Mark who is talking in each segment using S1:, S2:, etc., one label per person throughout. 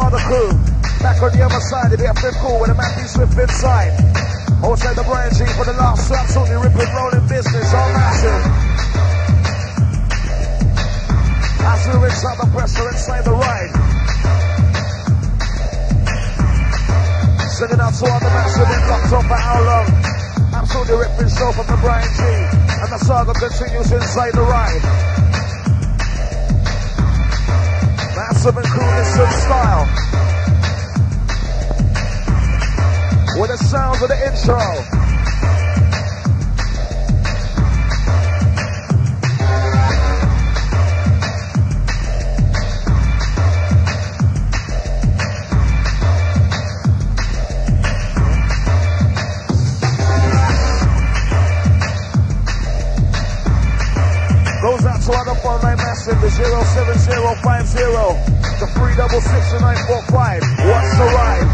S1: all the crew. Back on the other side, it'll be a fifth cool with a man be swift inside. Outside the Brian G for the last two, absolutely ripping, rolling business, all massive. As we rinse out the pressure inside the ride. Sending out to all the massive, been locked on for how long? Absolutely ripping show from the Brian G. And the saga continues inside the ride. Massive and coolness and style. With the sounds of the intro. Goes out to other 49 massive, the 07050, the 366 and 945. What's the ride?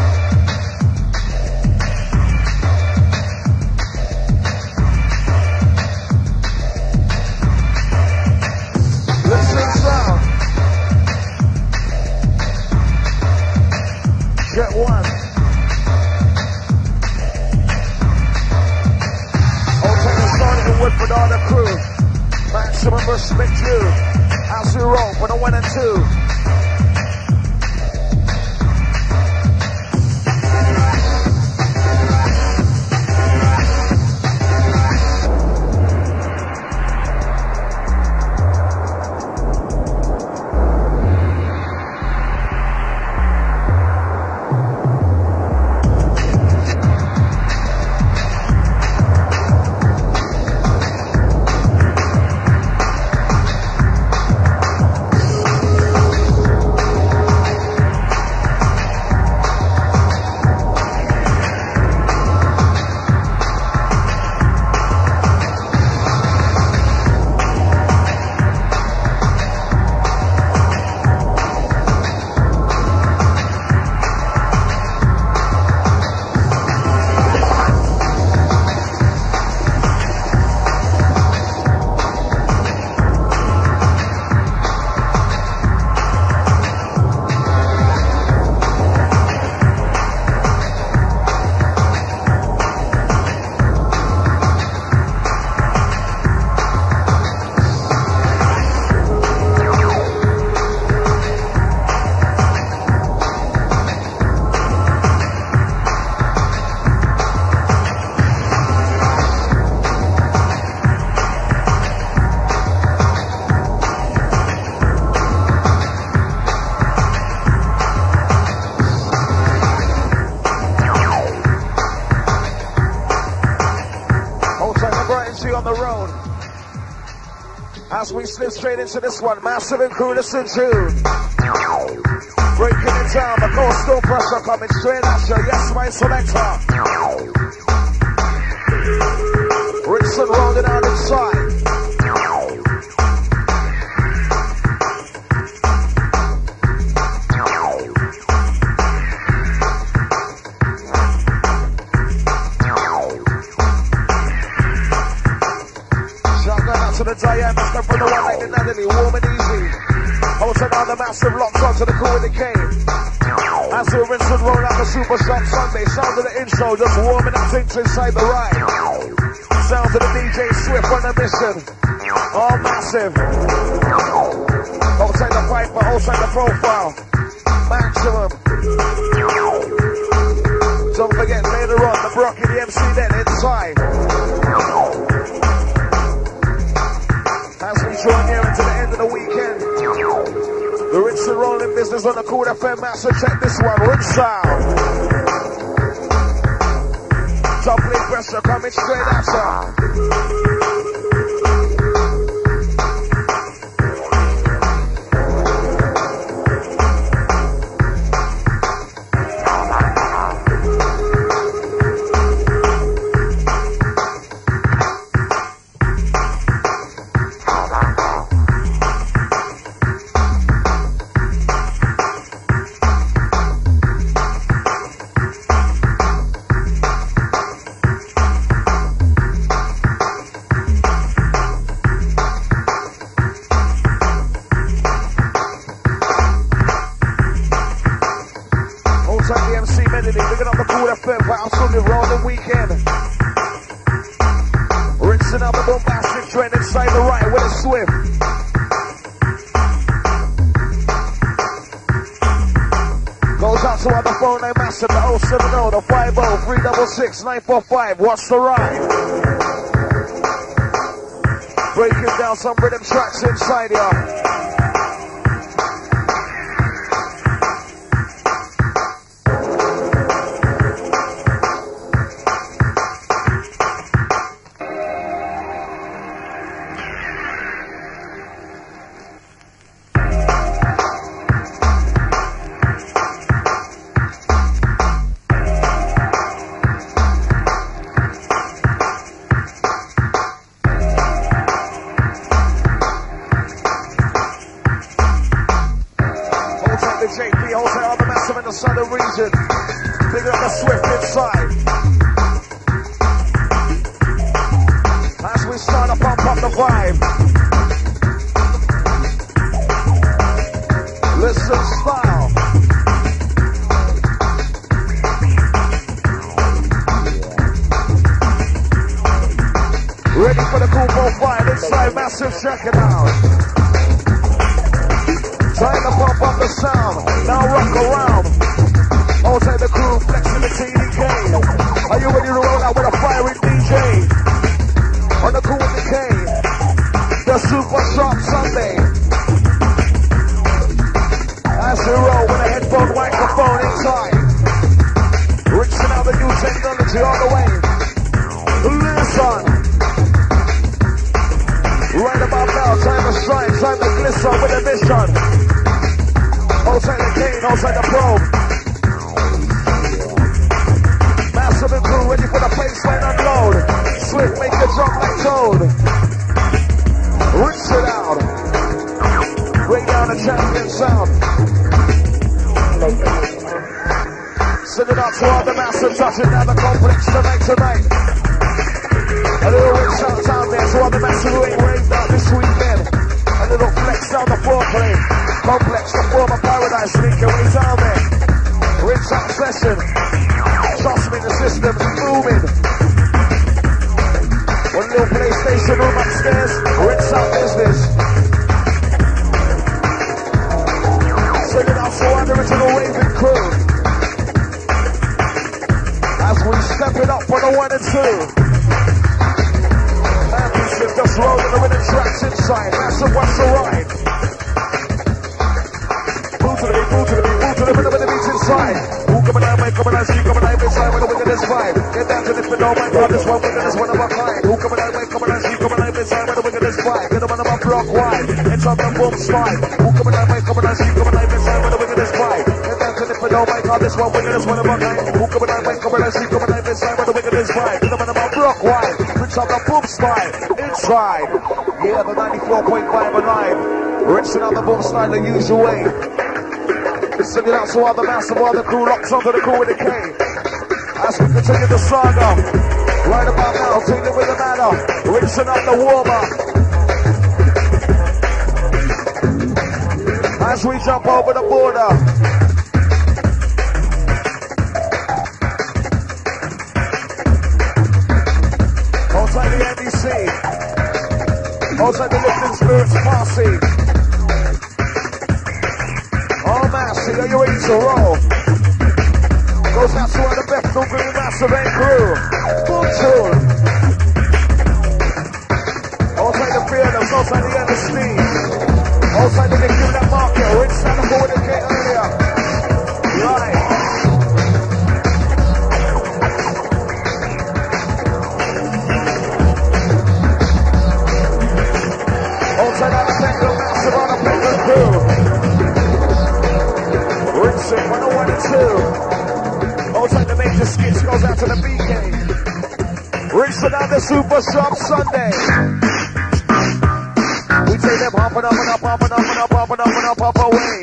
S1: Get one. Okay, let's start it with all the crew. Maximum respect you. As we roll for the 1 and 2. On the road as we slip straight into this one. Massive and coolness in June. Breaking it down, the coastal pressure coming straight at you. Yes, my selector. Rinson rolling out inside. To the Diane, step from the one like the Natalie, warm and easy. Hold on now, the massive locked onto the cool with the cane. As we rinse and roll out the Super Shop Sunday, sound of the intro, just warming up things inside the ride. Sound of the DJ Swift on a mission. All massive. Outside the pipe, but outside the profile. Maximum. Don't forget later on, the Brocky, the MC then inside. As we draw near into the end of the weekend, the Rinse and Rolling business on the Cool FM Master. Check this one, Rinse sound. Doubling pressure coming straight at you. steadily. Looking up the Cool FM, but I'm still rolling weekend. Rinsing out the bombastic trend inside the right with a swift. Goes out to other phone name massive, the 070, the 50, 366 945. What's the ride? Breaking down some rhythm tracks inside here. Southern region, big up the Swift inside. As we start to pump up the vibe. Listen style. Ready for the cool profile inside, massive, check it out. Time to pump up the sound, now rock around. Outside the crew, flexing the TDK. Are you ready to roll out with a fiery DJ? On the Cool with the K, the Super Sharp Sunday. As we roll with a headphone microphone inside. Rinsing out the new technology all the way. Listen. Right about now, time to shine, time to glisten with a mission. Outside the cane, outside the probe. Massive and crew ready for the baseline unload. Swift make it jump like Toad. Rinse it out. Bring down the champion sound. Send it out to all the massive touching down the complex tonight. A little rinse out down there to all the massive who ain't raved out this weekend. A little flex down the foreplay. Complex, the former paradise sneaker when he's down there. Rinse out session. Trust me, the system's moving. One little PlayStation room upstairs, rinse out business. Send it out to our original raving crew. As we step it up for the 1 and 2. Championship just rolling the rhythm tracks inside. Massive, what's the ride? Move to the beat, move to the beat, move to the rhythm of the beats inside. Who coming out, man, coming out, see, coming out inside with the wicked this vibe. Get down to this, but oh my God, this one wicked is one of a kind. Who coming out, man, coming out, see, coming out inside with the wicked this vibe. Get them on my block wide, it's on the boom spine. Who coming out, man, coming out, see, coming out inside with the wicked this vibe. Get down to this, but oh my God, this one wicked is one of a kind. Who coming out, man, coming out, see, coming out inside with the wicked this vibe. Get them on my block wide, it's on the boom spine. Inside, yeah, the 94.5 alive. Rinsing out the boom style the usual way. Send it out to all the massive, all the crew locked onto the Cool with the K. As we continue the saga, right about now, dealing with the matter, rinsing out the warmer. As we jump over the border. Outside the NBC, outside the Lifting Spirits Posse. Are you ready to roll? Goes out to all the best of the massive and crew. Full tune. Outside the fearless, outside the undersleeve. Outside the victim that market. We're inside the forward and get earlier. Right. Outside the second massive on the paper crew. Rinsing 101 and 2. Outside the major skits goes out to the BK. Rinsing out the Super Sharp Sunday. We take them hopping up and up, hopping up and up, hopping up and up, up away.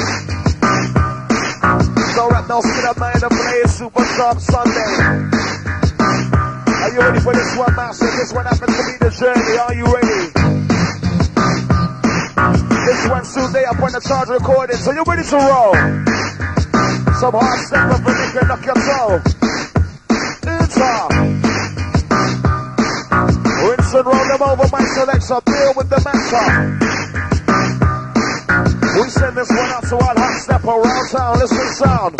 S1: So rap now, skin up night and play Super Sharp Sunday. Are you ready for this one, master? This one happens to be the journey. Are you ready? This one soon day up on the charge recording, so you're ready to roll. Some hard step up and make it knock your toe. Rinse and roll them over, my selector. Deal with the matter. We send this one out to our hot step around town. Listen sound.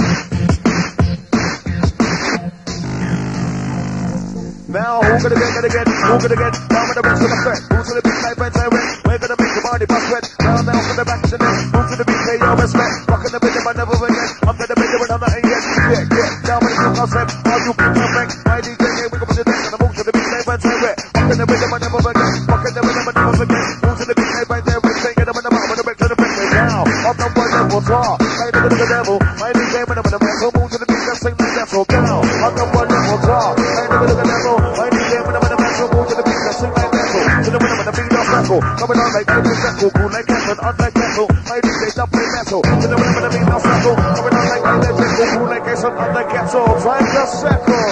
S1: Now, who gonna get, down with the rest of the threat. Who to the beat, like Ben's I win. We're gonna make the body bust wet. Down from the back to the neck. Move to the beat, pay your respect. Rockin' the rhythm, I never forget. I'm gonna make it with nothing yet. Yeah, down with the cook concept. All you people perfect. My DJ game, we go with the deck. And I move to the beat, like Ben's I win. Rockin' the rhythm, I never forget. Rockin' the rhythm, I never forget. Move to the beat, like Ben's I win. Take it up in the mouth, with the back to the back. Now, up the one level, draw. Right into the devil. My DJ game, and I'm in the mental. Move to the beat, let's sing the devil. Down, up the one level, draw. Right into the devil. My DJ game, and I'm in the mental. Move to the beat, let's sing like devil. To the rhythm, and the beat, that's metal. Coming on like every circle. Cool like heaven, unlike metal. My DJ, don't play metal. To the rhythm, and the beat, that's metal. Coming on like legend. Cool like heaven, unlike metal. Time to circle.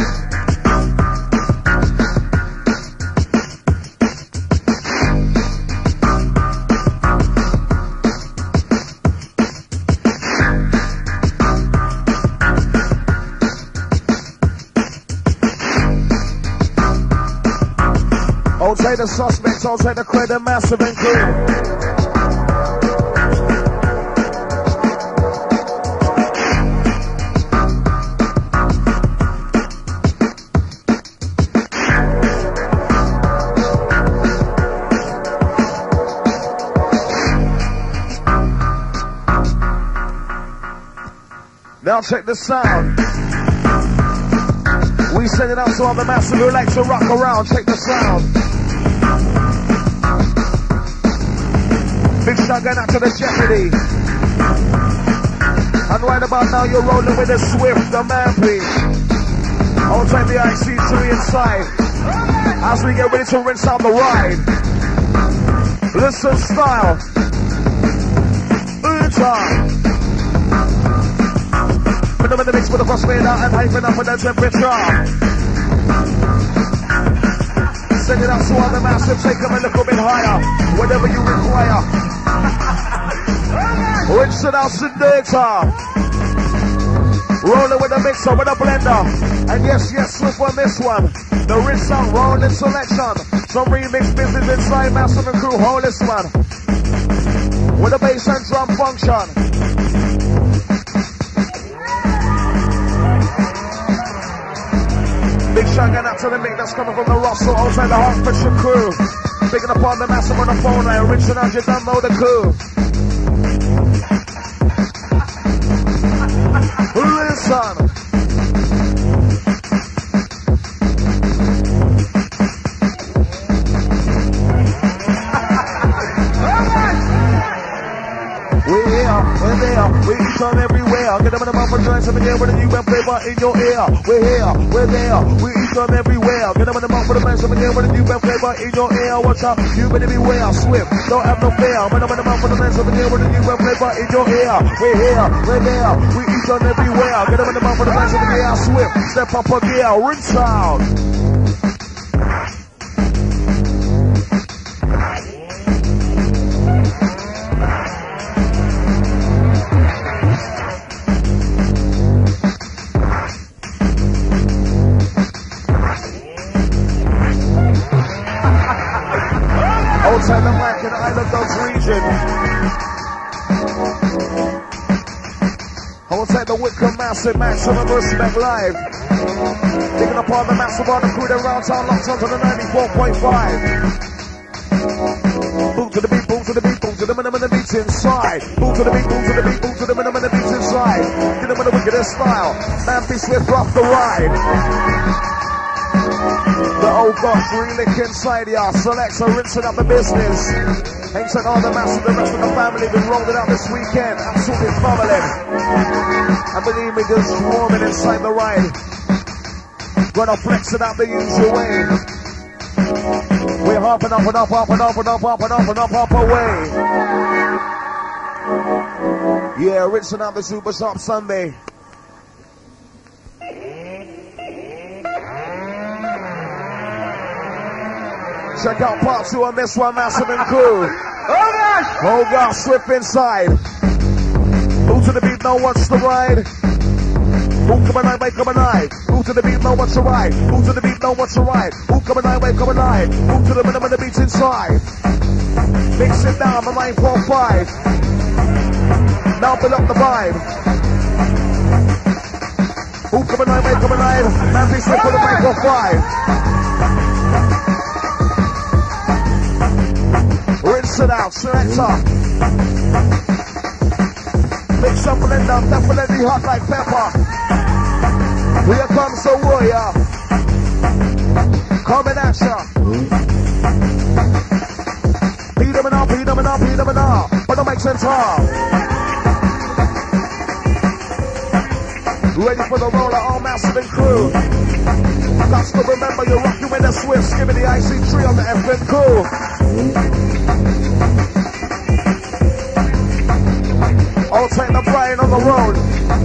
S1: Outside the suspects, outside the credit, massive and cool. Now check the sound. We send it out to all the massive who like to rock around. Check the sound. Big shout going out to the Jeopardy. And right about now you're rolling with the Swift, the man please. Outside the IC3 inside. As we get ready to rinse out the ride. Listen style. Time. Put them in the mix with the crossfade out and hyping up with the temperature. Send it out to all the massive, take them a little bit higher. Whatever you require. Rinse it out some data. Rolling with a mixer, with a blender. And yes, Swift on this one. The rinse out rolling selection. Some remix business inside Massive and Crew. Hold this one. With a bass and drum function. Big shout out to the mix that's coming from the Russell outside the Hertfordshire crew. Picking up on the Massive on the phone line. Rinsing out, you don't know the crew. Listen. We're there, we eat on everywhere. Get them in the mouth and join some in here with a new and flavor in your ear. We're here, we're there, we eat on everywhere. Get them in the mouth with a man, some in here with a new and flavor in your ear. Watch out, you better beware, Swift, don't have no fear. Get them in the mouth with a man, some in here with a new and flavor in your ear. We're here, we're there, we eat on everywhere. Get them in the mouth with a man, some in here, Swift, step up a gear, rinse out. Outside the mic in the Isle of Dogs region. Outside the Wickham Massive, maximum respect live. Picking up all the Massive on the crew, the round town locked onto the 94.5. Boom to the beat, boom to the beat, boom to the minimum, the beats inside. Boom to the beat, boom to the beat, boom to the minimum, the beats inside. Get them in the wickedest style. Man, be Swift off the ride. The old gosh, relic inside ya. Selector rinsing up the business. Thanks to all the Massive, the rest of the family been rolling out this weekend. Absolutely bubbling. And believe me, just swarming inside the ride. Gonna flex it out the usual way. We're hopping up and up, up and up and up, up and up and up, up away. Yeah, rinsing out the Super Shop Sunday. Check out part 2 on this one, Massive and Crew. Oh gosh, Swift inside. Move to the beat, now wants to ride? Who come and I, wake up and I? Who to the beat, now wants to ride? Who to the beat, now wants to ride? Who come and I, wake up and I? Who to the rhythm and the beats inside? Mix it down, the 945. Now build up the vibe. Who come and I, wake up and I? Man, be slick for the 945. Rinse it out, selector. Mix up, blend up, definitely hot like pepper. Here comes the warrior. Coming at ya. Beat him and up, beat him and up, beat him and up. But don't make sense hard. Ready for the roller, all massive and crew. Got to remember you're rocking with the Swiss. Give me the IC3 on the FN cool. I'll take the Brian on the road.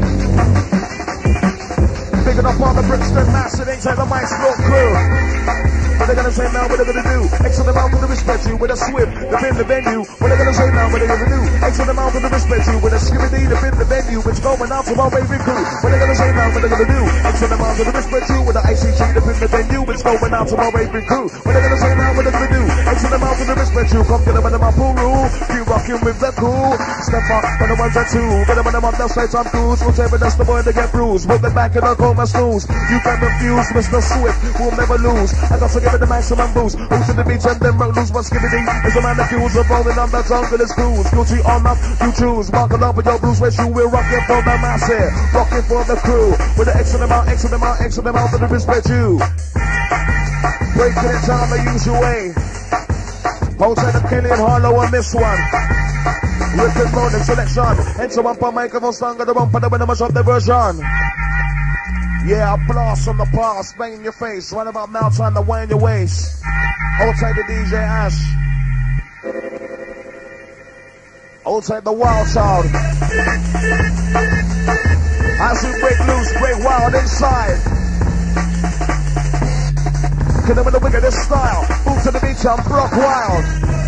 S1: Picking up on the Brixton Massive, ain't take the Maestro crew. What they gonna say now, what they gonna do? X on the mouth to the respect you with a swim, defend the venue. What they gonna say now, what they gonna do? X on the mouth to the respect you with a skibby defend the venue. It's going out to my baby crew. What they gonna say now, what they gonna do? X on the mouth to the respect you with the ICG defend the venue. It's going out to my baby crew. What they gonna say now, what they gonna do? X on the mouth to the respect you. Come get them under my pool rule. You rockin' with the cool. Step up for the ones and two. Get them on the straight on cruise. Whatever that's the boy to get bruised. Put them back in the coma snooze. You can refuse, Mr. Swift will never lose. I got to give it the maximum boost. Who to the beach and then road loose. What's giving is a man that fuels of rolling on the jungle is cruise. Guilty or not, you choose. Walking up with your blues, where you will rockin' for the massive, rockin' for the crew. With the X on them out, X on them out, X on them out to the respect you. Breaking it down the usual way. Hotel the Killian Harlow on this one. Ripping morning selection. Enter one for microphone stand, got the one for the winner, mash up the version. Yeah, a blast from the past, bang in your face. Right about now, time to wind your waist. Hold tight the DJ Ash. Hold tight the Wild Child. As we break loose, break wild inside. Get them with the wickedest style. Move to the beach and rock wild.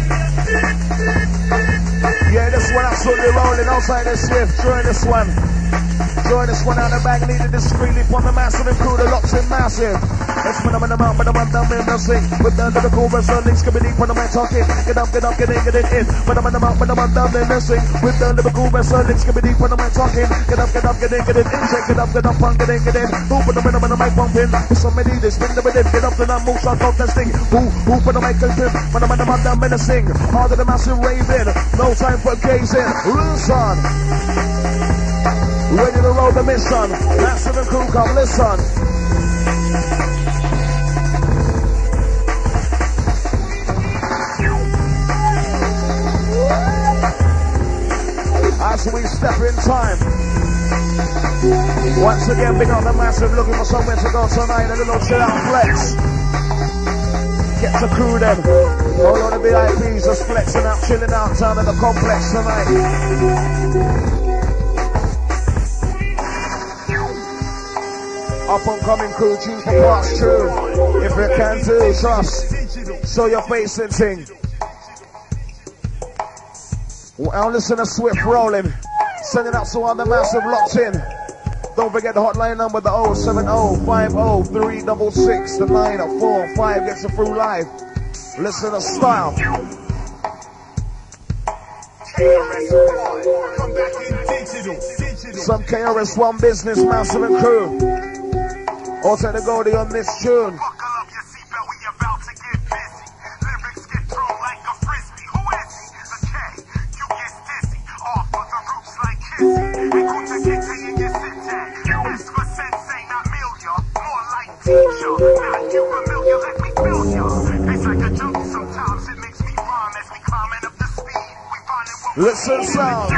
S1: Yeah, this one absolutely rolling outside the Swift. Join this one. Join this one out the back, leading discreetly from the massive and crew, the locks in massive. Let's put them in the mouth, but I'm down in the sing. With the lyrical version, links can be deep when I'm talking. Get up, get in. Put them in the mouth, but I'm down in the sing. With the lyrical version, links can be deep when I'm talking. Get up, get in. Check it up, punk, get in. Who put them in the mic pumping? With somebody, they spin the rhythm. Get up to that move, shot, talk, testing. Who put the mic in? When I'm down in the sing. Harder the massive raving. No time for gazing. Listen. Ready to roll the mission. Massive and crew, come listen. As we step in time. Once again, big up the massive, looking for somewhere to go tonight. A little chill out flex. Get the crew then. All on the VIPs just flexing out, chilling out down at the complex tonight. Up and coming crew, tune for parts true. If you can do, trust. Show your face and sing. Well, listen to Swift rolling. Sending out to all the massive locked in. Don't forget the hotline number, the 070-50-366. The 945 gets you through live. Listen to style. Some KRS-One business, massive and crew. Also the Goldie on this tune.
S2: Buckle up your seatbelt, we about to get busy. Lyrics get thrown like a frisbee. Who is he? The K, you get dizzy. Off of the roots like Kizzy. And Kunta Kinte in your sit-tag. That's for sensei, not Milia. More like teacher. Not you familiar, let me feel ya. It's like a jungle sometimes, it makes me rhyme as we climbing up the speed. We finding what we
S1: Listen sound.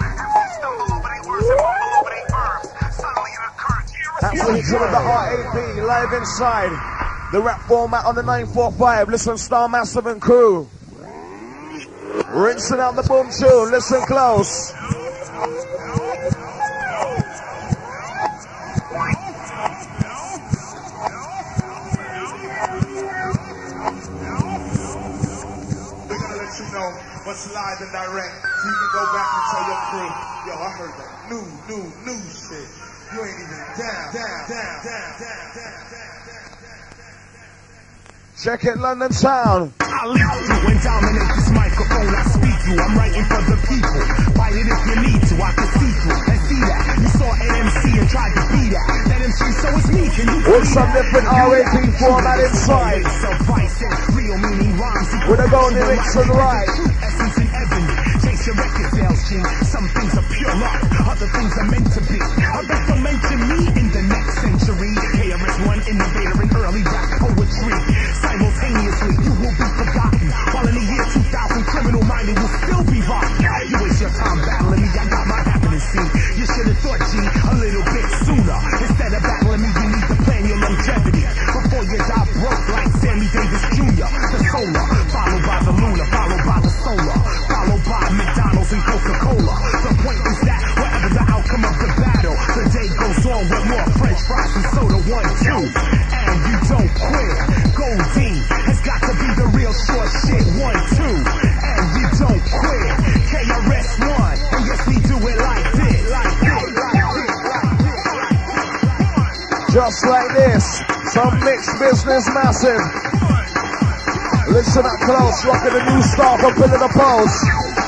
S1: Absolutely with the RAP live inside. The rap format on the 945. Listen, Star Massive and crew. Rinsing out the boom tune. Listen close.
S2: We're gonna let you know what's live and direct. So you can go back and tell your crew, yo, I heard that new You ain't even down.
S1: Check it, London Town.
S2: I'll lead you and dominate this microphone. I speak you. I'm writing for the people. Buy it if you need to. I can see through and see that. You saw NMC and tried to be that. That MC, so it's me. Can you
S1: with some different RAP format inside.
S2: Real meaning rhymes.
S1: With a golden mix and right.
S2: Essence and ebony. Chase your record sales, G. Some things are pure luck. Other things are meant to be. I bet you'll mention me in the next century. KRS-One innovator in early rap poetry. Simultaneously, you will be forgotten. While in the year 2000, criminal minded will still be rotten. You waste your time battling me, I got my happening scene. You should have thought, G, a little bit sooner. Instead of battling me, you need to plan your longevity. Before you die broke like Sammy Davis Jr. The solar, followed by the lunar, followed by the solar, followed by McDonald's and Coca-Cola. The point is that whatever the outcome of the battle, the day goes on with more French fries and soda, 1, 2. And you don't quit. Goldie has got to be the real short shit, 1, 2. And you don't quit. KRS-One, and yes, we do it like this, like this, like this, like this, like this.
S1: Just like this, some mixed business massive. Listen up close, rocking the new start from Pillar the Post.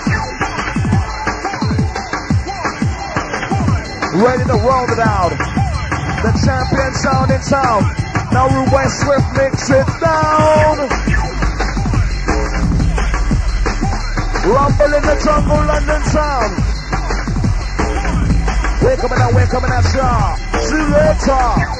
S1: Ready to roll it out. The champion sound in town. Now Rude Boy Swift mix it down. Rumble in the jungle, London town. We're coming at ya. See you later.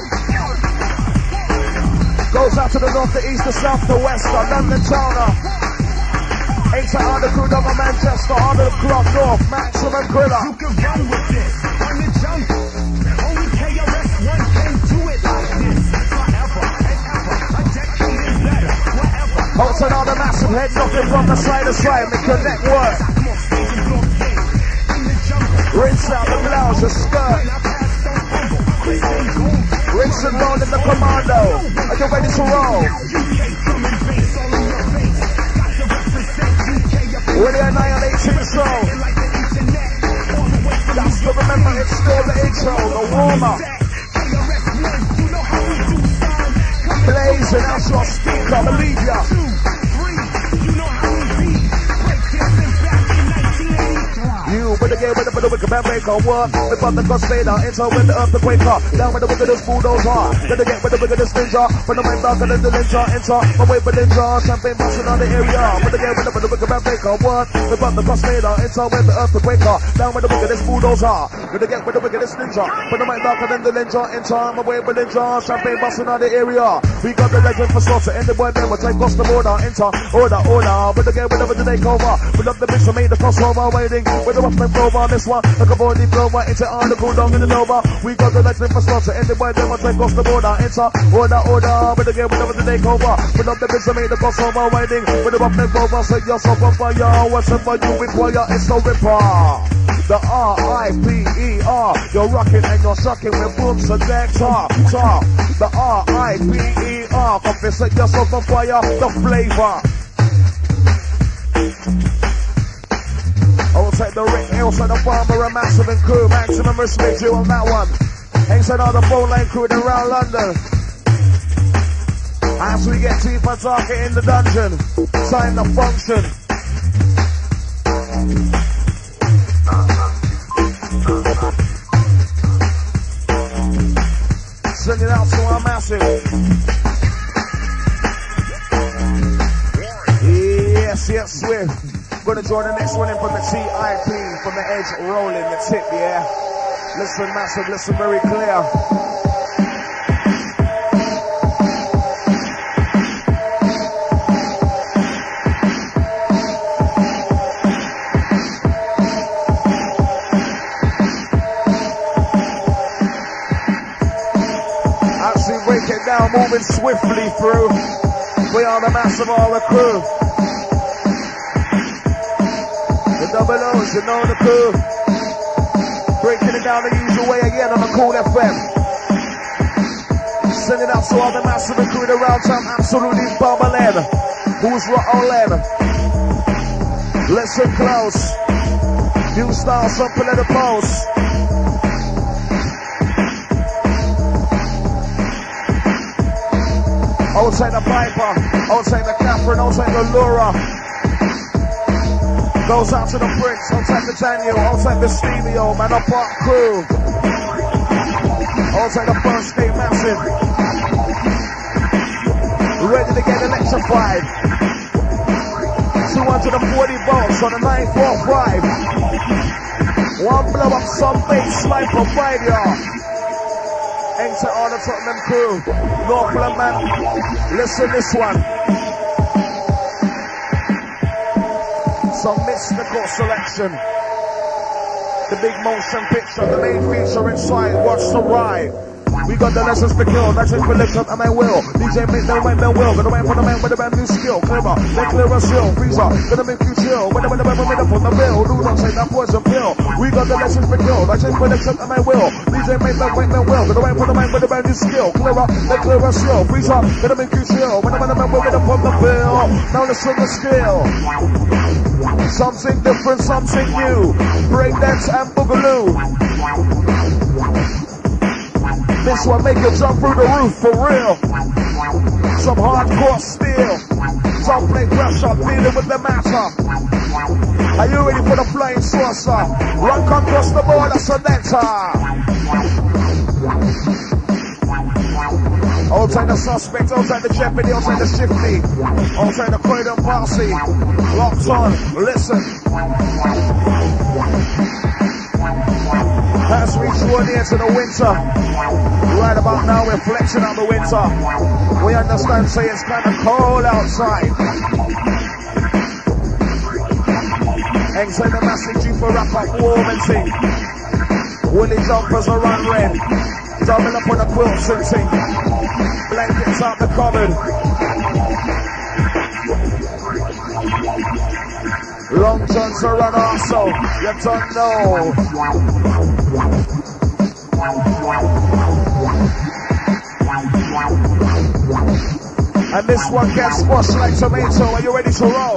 S1: Goes out to the north, the east, the south, the west, London town. Ain't on the crew down to Manchester, on the clock north, maximum griller.
S2: You can run with this, on the jungle. Only KRS-One can do it like this. Forever and ever, a decade and better, whatever.
S1: Hosting all the massive head knocking from the side to side, make your neck work. Rinse out the blouse, the skirt. Rinse and roll in the commando. Are you ready to roll? Ready annihilating soul. That's to remember, it's still the intro, the warm-up. Blazing out your speaker, believe ya. You with the game with the wicked man breaker work. The part the God's fader, enter with the earth the quaker. Down with the wickedest bulldozer. Then they get with the wickedest ninja. When the mind darker than the ninja, enter. My way with ninja, champagne busting on the area. With the game with the wicked man breaker work. The part the God's fader, enter with the earth the quaker. Down with the wickedest bulldozer. When they get with the wickedest ninja. When the mind darker than the ninja, enter. My way with ninja, champagne busting on the area. We got the legend for slaughter. In the boy name, we'll take us the border. Enter, order. With the game with the take over. We love the bitch to make the crossover waiting. With the weapon over this one, like a body blower, into on the cool down in the Nova. We got the legend for slaughter, and the boy them will take off the border. Enter, order, with the game whenever the take over. We love the bitch to make the crossover waiting. With the weapon over, set yourself on fire. Whatever you require, it's the ripper. The R-I-P-E-R. You're rocking and you're shocking with boom selector. The R-I-P-E-R. Come and set yourself on fire, the flavor. I will take the Rick Hills and the Farmer and Massive and crew. Maximum respect you on that one. Thanks to all the phone line crew around London. As we get deeper darker in the dungeon, time to function. Send it out to our Massive. Yes, Swift. Gonna join the next one in from the TIP, from the edge, rolling the tip, yeah? Listen, Massive, listen very clear. Actually break it down, moving swiftly through. We are the Massive, all the crew. Double O's, you know the crew. Breaking it down the usual way again on the Cool FM. Sending out to all the Massive and crew around town, absolutely bubbling. Who's rolling? Listen close. New style, something at the post. Outside the Piper, outside the Catherine, outside the Laura. Goes out to the Prince, outside the Daniel, outside the Stevio, Man Up Park crew. Outside the First State Massive. Ready to get electrified. 240 volts on the 945. One blow up some bass line provide y'all. Enter all the Tottenham crew. Northland man, listen this one. Some mystical selection. The big motion picture, the main feature inside. Watch the ride. We got the lessons to kill, that's it for lift up and my will. DJ make them right, then will. Gonna wait for the man with a brand new skill. Clearer, then clearer still. Freezer, gonna make you chill. When the up on the bill. Do not take that poison pill. We got the lessons to kill, that's it for lift up and my will. DJ make them right, then will. Gonna wait for the man with a brand new skill. Clearer, then clearer still. Freezer, gonna make you chill. When the man with up on the bill. Now listen the skill. Something different, something new. Breakdance and boogaloo. This one make you jump through the roof for real. Some hardcore steel. Some play pressure, dealing with the matter. Are you ready for the flying saucer? Run across the border, Sonetta. Outside the suspect, outside the jeopardy, outside the shifty. Outside the Croydon Parsi. Locked on, listen. As we draw near to the winter, right about now we're flexing out the winter. We understand, say it's kind of cold outside. Inside the massive Jeep for wrap up warm and thing. Woolly jumpers are run red. Double up on the quilts and thing. Blankets out the cupboard. Long johns are run also. You don't know. And this one gets squashed like tomato. Are you ready to roll?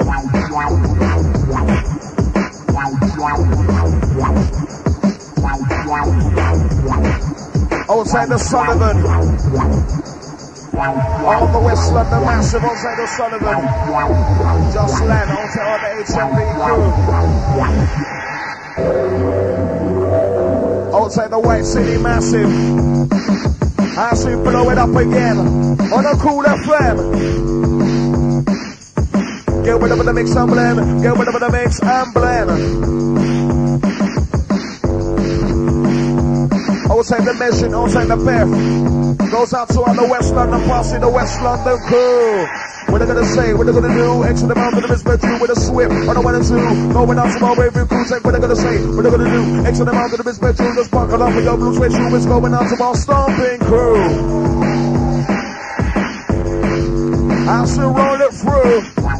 S1: Outside the Sullivan. All the West London massive outside the Sullivan. Just land outside all the HMP crew. Outside the White City massive. As we blow it up again on a cool FM. Get rid of the mix and blend. Get rid of the mix and blend. Outside the mission, outside the path. Goes out to all the West London posse, the West London crew. What they gonna say, what they gonna do? Exit the mountain of his bedroom with a swift on the 1 and 2. Going out to my wavy crew, say what they gonna say, what they gonna do? Exit the mountain of his bedroom, just buckle up with your blue sweat shoe. It's going out to my stomping crew. As we roll it through.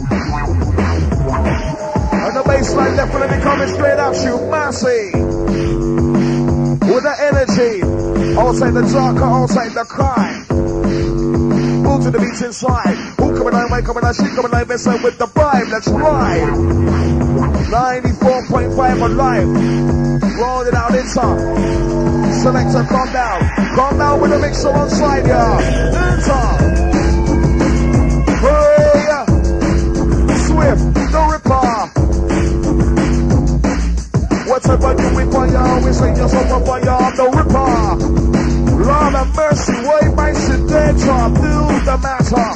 S1: And the bassline definitely coming straight at you, massive. With the energy. Outside the darker, outside the crime. Move to the beats inside. Who coming on, right coming on, she coming on, messing with the vibe, let's ride. 94.5 on live. Roll it out inside. Selector, calm down. Calm down with the mixer on side, y'all. Inside. Hey, Swift, the Ripper. Whatever you whip on y'all, we say yourself up on y'all, the Ripper. Lord have mercy, why might you dead job, do the matter.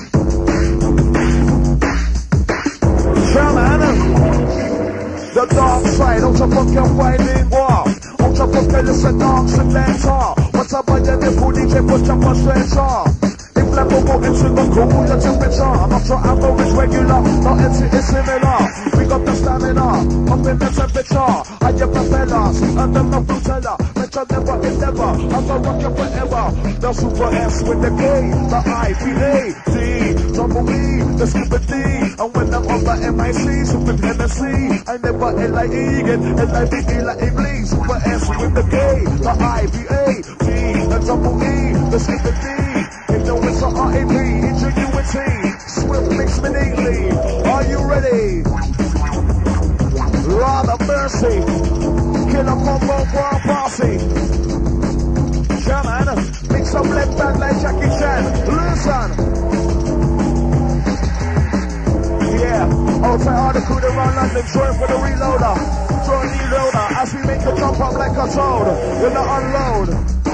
S1: Shaman, the dark side, out of fuck your fighting war. Out of fuck your listen dogs and dancer. What's up on your nipple, DJ, put your push stretcher. Inflammable into the cool, your temperature. I'm not your average regular, not into it similar. We got the stamina, up in the temperature. And your propellers, and then the frutella. But you never endeavor, I'm gonna rock you forever. The super S with the K, the I-P-A, D, double E, the stupid D. And when I'm on the M-I-C, stupid N-S-C. I never L-I-E, get L-I-B-E like English. Super S with the K, the I-P-A, D, the double E, the stupid D. You know it's a R-A-P, ingenuity. Swift mix me neatly. Are you ready? Lord of mercy. Killer combo for our posse. Yeah, man. Mix up left hand like Jackie Chan. Listen. Outside all the crew around London, join for the reloader. Join the reloader as we make a jump up like a toad. With the unload.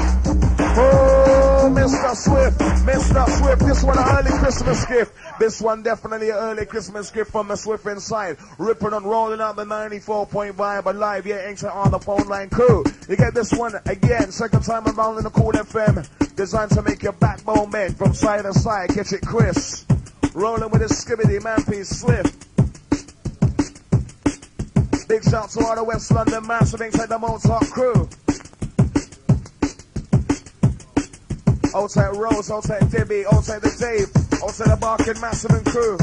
S1: Oh, Mr. Swift, this one an early Christmas gift. This one definitely an early Christmas gift from the Swift inside. Ripping and rolling out the 94.5 alive, yeah, ain't on the phone line crew. You get this one again, second time around in the Cool FM. Designed to make your backbone bend from side to side, catch it crisp. Rolling with a skibbity man piece, Swift. Big shout to all the West London massive inside the Mozart crew. Outside Rose, outside Debbie, outside the Dave, outside the Barking Massive and crew.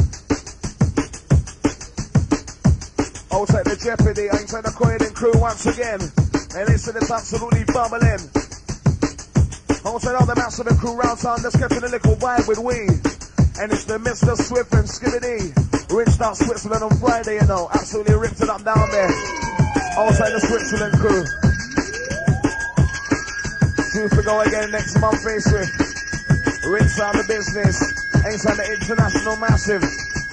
S1: Outside the Jeopardy, inside the Croydon crew once again. And listen, it's absolutely bubbling. Outside all the Massive and crew round town, just catching a little vibe with we. And it's the Mr. Swift and Skibbity. Reached out Switzerland on Friday, you know. Absolutely ripped it up down there. Outside the Switzerland crew. Due to go again next month, face with. Rinse out the business. Inside the international massive.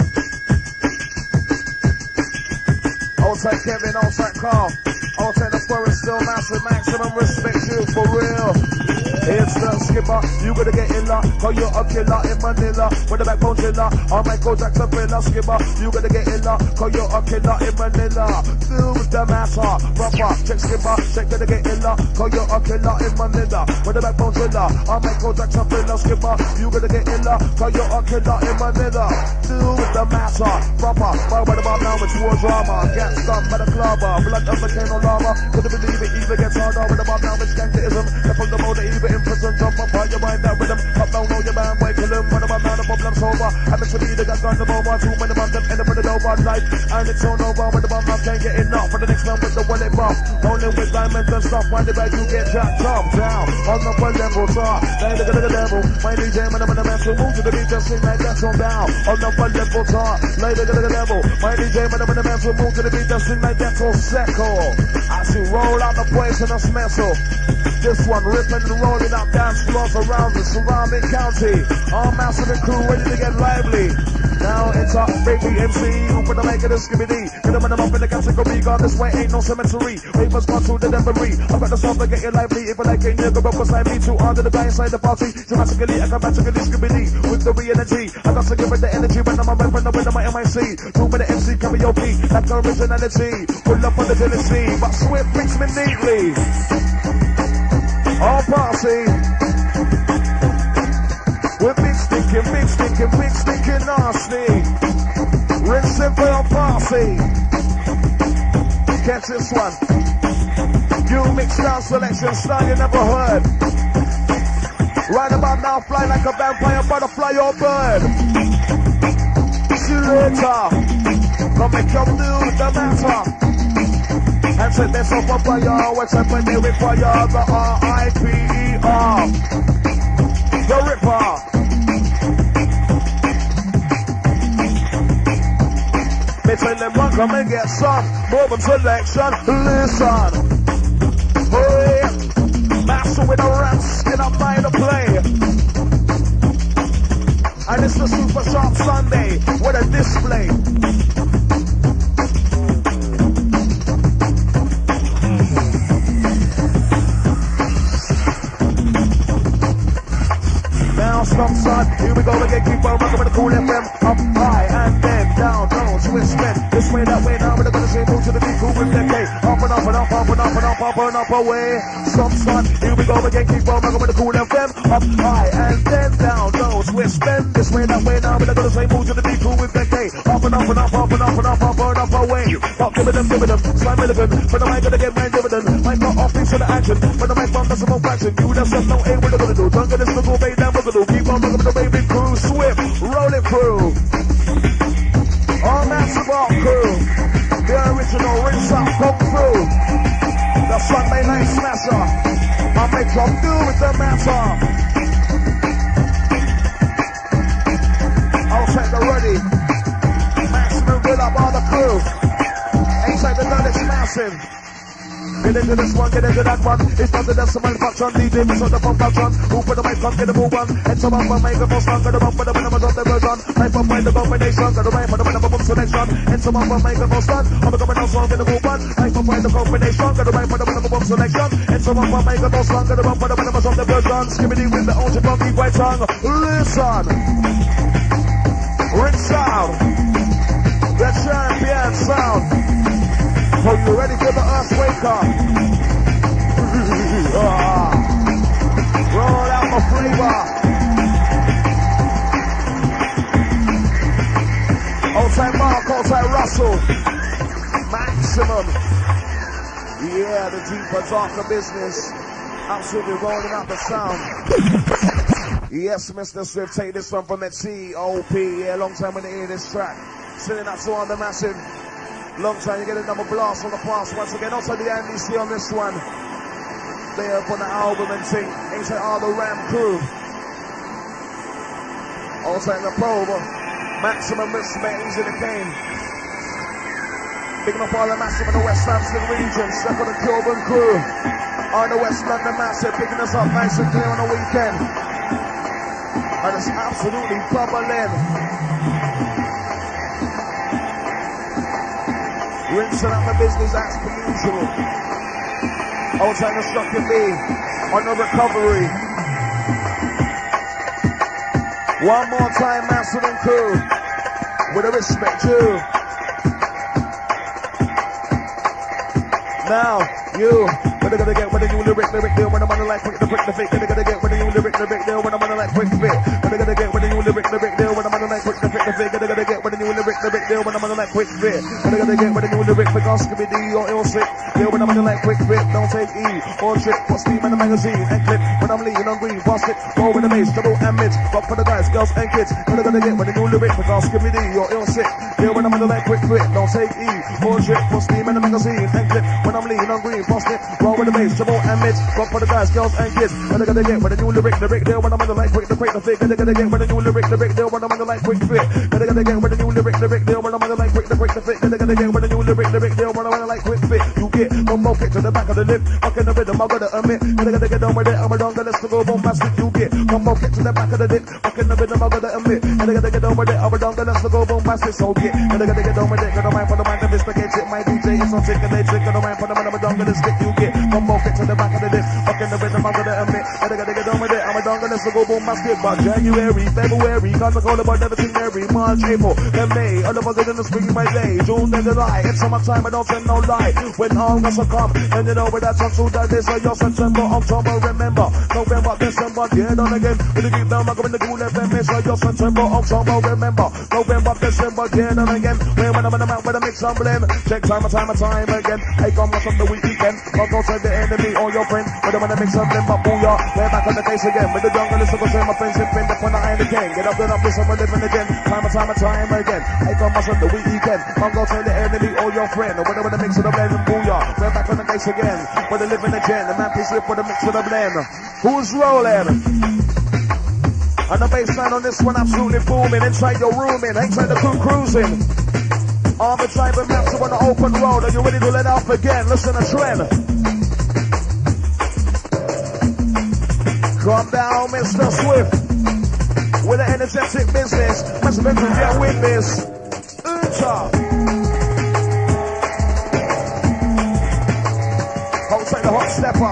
S1: Outside Kevin, outside Carl. Outside the forest still massive. Maximum respect you for real. It's the skipper, you gotta get in luck. Call you a killer in Manila. With the backbone chiller, I'm Michael Jackson thriller. Skipper, you gotta get in luck. Call you a killer in Manila. Deal with the matter, proper. Check skipper, check gotta get in luck. Call you a killer in Manila. With the backbone chiller, I'm Michael Jackson thriller. Skipper, you gotta get in luck. Call you a killer in Manila. Deal with the matter, proper. But what about now with war drama? Get stuck by the clubber. Blood of the cane on lava. Couldn't believe it, even gets harder. What about now with skankeism? Left on the motor, even in prison, jump up on your mind, that rhythm. Up down, know your man, wait, kill him. What about now, the problem's over. I'm to be the guy, gun the bomb, too many months, end up with the over life. And it's all over with the bomb, I can't get enough. For the next one with the wallet buff. Only with diamonds and stuff, when the bag you get jacked up, down. On the one level, top. Then look at the devil. My DJ, man, I'm in the man, so move to the beat, just sing like that's on down. On the one level, top. Later, look at the devil. My DJ, man, I'm in the man, so move to the beat, just sing like that's on second. I see roll out the place in a smessel. This one ripping and rolling up dance floors around the surrounding county. All massive and crew ready to get lively. Now it's up, baby MC, who put the mic in the skibbity. Get them up in the category, God, this way ain't no cemetery. Papers gone through the debris. I've got the song to get you lively. If I like it, you go up beside me, too under the guy inside the party. Dramatically, acrobatically, skibbity, with the re-energy. I got to give it the energy when I'm a rep, when I'm in my MIC. Too many MC, karaoke, like originality. Pull up on the jealousy, but Swift picks me neatly. All posse. We're big stinking nasty. Rinsing for your posse. Catch this one. You mix down selection style you never heard. Right about now, fly like a vampire, butterfly or bird. See you later. Come make your deal with the matter. And set this up for fire, what's up when they require the R-I-P-E-R. The Ripper. They tell them one, come and get some moving selection, listen. Hey, master with a rat skin up by the play. And it's the Super Sharp Sunday with a display. Stop, son. Here we go again, keep on rocking with the Cool FM. Up high and then down, down, twist, spin. This way, that way, now we're gonna say move to the beat, cool with that K. Up and up and up, up and up and up, up and up away. Stop, son. Here we go again, keep on rocking with the Cool FM. Up high and then down, down, twist, spin. This way, that way, now we're gonna say move to the beat, cool with that K. Up and up and up, up and up and up, up and up away. Up, give it them, slime milligan. For the mic, gonna get my dividend. Mic got off, piece of the action. For the mic, bomb, that's a more fraction. You just no aim, what they're gonna do. Don't get this to go, baby, down, we're gonna do. Keep on rocking with the baby crew, Swift, rolling through. All massive art crew, the original rinse up, come through. The Sunday night smasher, I make them do with the matter. Outside the ready, maximum build up all the crew. Inside the done, it's massive. Get into this one, get into that one. It's not the decimal function, DJ, it's not the fun function. Who put the mic on, get the move on. And some of them make a most strong, got the bump for the numbers of the version. Life up by the combination, got the right for the boom selection. And some of them make a most strong, I'm coming out strong, get the move on. Life up by the combination, got the right for the boom selection. And some of them make a most strong, got the bump for the numbers of the version. Skibbity with the old funky white tongue. Listen. Ring sound. The champion sound. So you ready for the earthquaker? Roll out the flavor. Outside Mark, outside Russell. Maximum. Yeah, the deeper, darker business. Absolutely rolling out the sound. Yes, Mr. Swift, take this one from T.O.P. Yeah, long time when they hear this track. Sending that to all the massive. Long time you get another blast on the past once again. Also the NBC on this one. They up on the album and sing. Ain't say all the Ram crew. Also in the probe. Maximum respect in the game. Picking up all the massive in the West Hampstead region. Stuck on the Kilburn crew. On the West London massive. Picking us up nice and clear on the weekend. And it's absolutely bubbling. Rinsing out the business as per usual. Outside the structure B on the recovery. One more time, Massive and crew. With a respect too. Now, you. What they gonna get when the new lyric deal when I'm on the like quick the brick the fake. What they gonna get when the new lyric deal when I'm on the like quick fit. What they gonna get when the new lyric deal when I'm on the like quick the fake the fake. What they gonna get when the new lyric deal when I'm on the like quick fit. What they gonna get when the new lyric for Oscar D or ill sick deal when I'm on the like quick fit. Don't take E or trip. Put steam in the magazine and clip when I'm leaning on green. Bust it, roll with the bass, double and mid. Rock for the guys, girls and kids. What they gonna get when the new lyric for Oscar D or ill sick deal when I'm on the like quick fit. Don't take E or trip. Put steam in the magazine and clip when I'm leaning on green. Bust it, roll with the bass, double and mid. Rock for the guys, girls and kids. What they gonna get when the new lyric deal when I'm on the like quick the fake the fake. What they gonna get when the new lyric deal when I'm on the like quick fit. What they gonna get when the new lyric deal when I'm on the like quick the fake. What they gonna get when the new lyric deal when I'm on the like quick fit. You get one more kick to the back of the lip. Fucking the rhythm, I gotta admit. What they gonna get down with it? I'm a dongle, let's go bombastic. You get one more kick to the back of the lip. Fucking the rhythm, I gotta admit. What they gonna get down with it? I'm a dongle, let's go bombastic. So get. What they gonna get down with it? Got no mind for the mind, investigate it. My DJ is on sick and they trick. Got no mind for the man, I'm a dongle, let's stick. You get one more kick to the back of the lip. Fucking the rhythm, I gotta admit. What they gonna get down with it? I'm a dongle, let's go bombastic. But January, February, can't call about everything every March, April, then May. All of us in the spring by day. June, then July. It's summertime, I don't tell no lie. When August will come, and you know where that's on through that day. So you're September, October, remember. November, December, yeah, done again. With the deep down, I'm going to cool FM. So you're September, October, remember. November, December, yeah, done again. When I'm in the mount with a mix and blend. Check time again. Hey, come on, the weekend. Don't go to the enemy or your friend. When I'm in the mix and blend, but booyah. We're back on the case again. With the jungle, it's going to say my friends have been up on the island again. Get up, then up, listen, we're living again. Time again. Hey, come on, the weekend. Don't go to the enemy or your friend. Or whatever the mix of the blend and booyah. We're back on the case again. We're living again. The man piece with the mix of the blend. Who's rolling? And the bassline on this one absolutely booming. Inside your room in, inside the crew cruising. On the type of maps on the open road. Are you ready to let off again? Listen to trend. Calm down, Mr. Swift. With an energetic business. Must have been to get with this. Outside the hot stepper.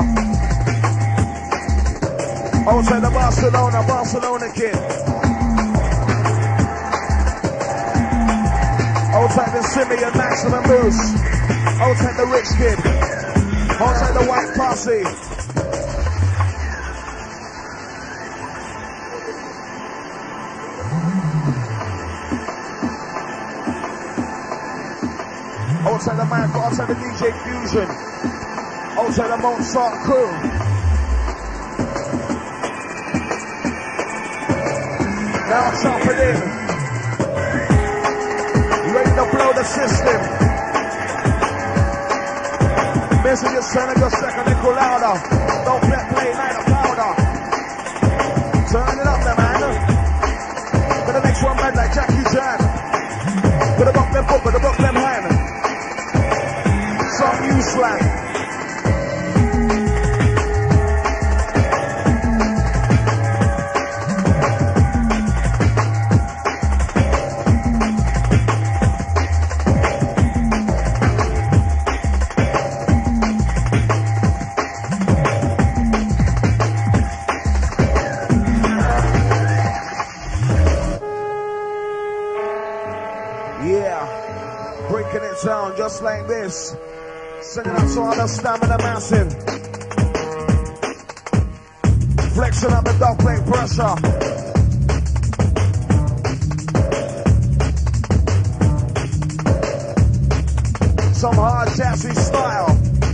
S1: Outside the Barcelona kid. Outside the Simeon Maximum Moose. Outside the rich kid. Outside the white posse. Outside the man, outside the DJ Fusion. Outside the Mozart crew. Now chop it in. Ready to blow the system. Missing your son and your second nickel louder. Don't play night of powder. Turn it up there, man. For the next one, man, like Jackie Chan. Put a buck them foot, put a buck them hand. Some new slang. down just like this. Sending out to all the stamina massive. Flexing up the dog plate pressure. Some hard jazzy style.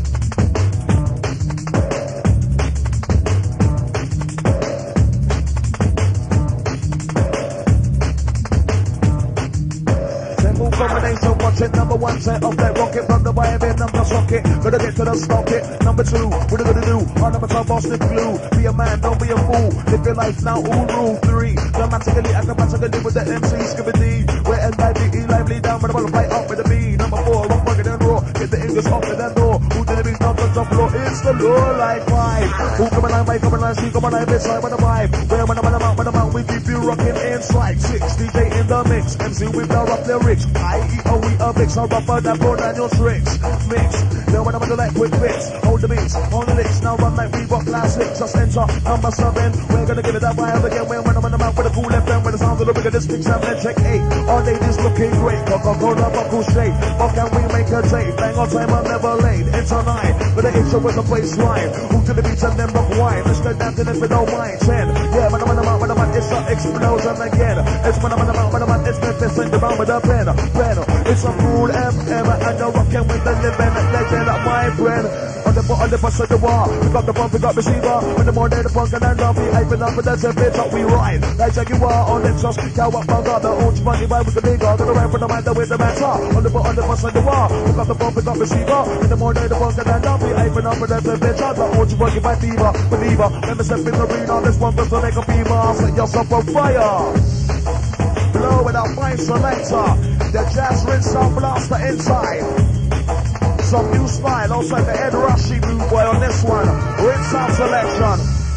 S1: Combination, watching number one set of that rocket from the vibe in number socket. Gonna get to the stock it. Number two, what are you gonna do? Our number 12, Boston glue. Be a man, don't be a fool. Live your life now, all rule three. Dramatically, acrobatically with the MC, Skibby D. Where and lively down with the ball, fight up with the B. Number four, rock, rugged and raw. Get the English off with that door. Who did the beat down the top floor? It's the law like five. Who come alive, by come alive, see, come alive, it's like with the vibe. When I'm out, we keep you rocking inside. 6 DJ in the mix, MC with the rough lyrics. I-E-O-E a mix, I'm rougher than more than your tricks. Mix, now when I'm on the light quick bits. Hold the beats, on the licks, now run like we rock classics. Just enter number 7, we're gonna give it that vibe again. When I'm on the mouth with a cool left hand, when the sound of the bigger this mix, I'm gonna check 8. All ladies looking great, Coca-Cola, buckle shade. What can we make a date? Bang on time, I'm never late. Enter 9, with the intro with the bass line. Who to the beats and then rock wine. Let's go down to them with no mind. 10, yeah, when I'm on the mouth, it's an explosion again. It's when I'm on the mouth, it's Memphis and the round with a pen. It's a cool FM and you're rocking with the living legend of my friend. On the bus of the wall, pick up the phone, pick up receiver. When the morning the punk and I'll be hyping up with that bitch up we ride. Like Jaguar on the trust, cow up bug up the old money vibe with the big dog. Gonna ride for the man with the matter. On the bus of the wall, pick up the phone, pick up receiver. When the morning the punk and I'll be hyping up with that bitch up the old money by fever. Believer, let me step in the arena. This one to make a fever. Set yourself on fire. Blow with a fine selector. The jazz rinse sound blaster inside. Some new style, also the Ed Rushy move boy on this one. Rinse sound selection.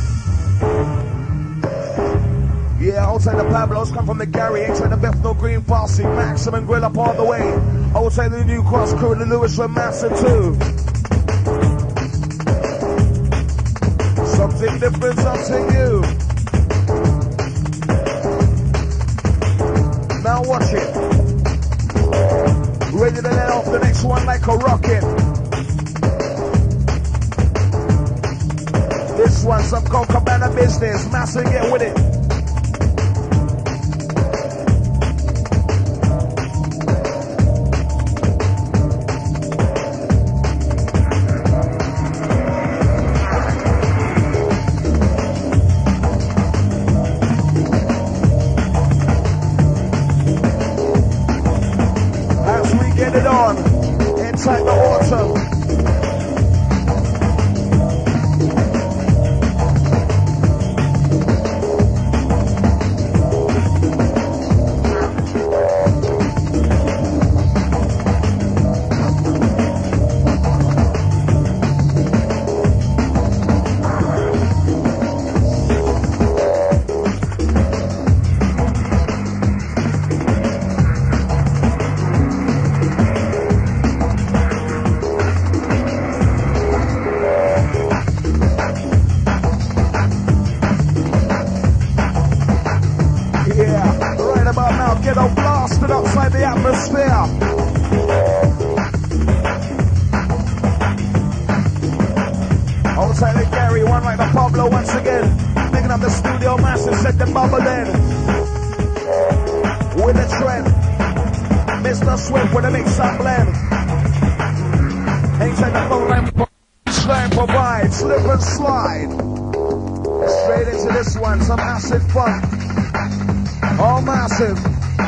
S1: Yeah, outside the Pablos come from the Gary, inside the Bethnal Green Posse, Maximum Grill up all the way. Outside the New Cross crew, the Lewis from Massive too. Something different, something new. Now watch it. Ready to let off the next one like a rocket. This one's some Cocabana business. Massive, get with it. Inside the autumn. Slide straight into this one, some acid fun, all massive.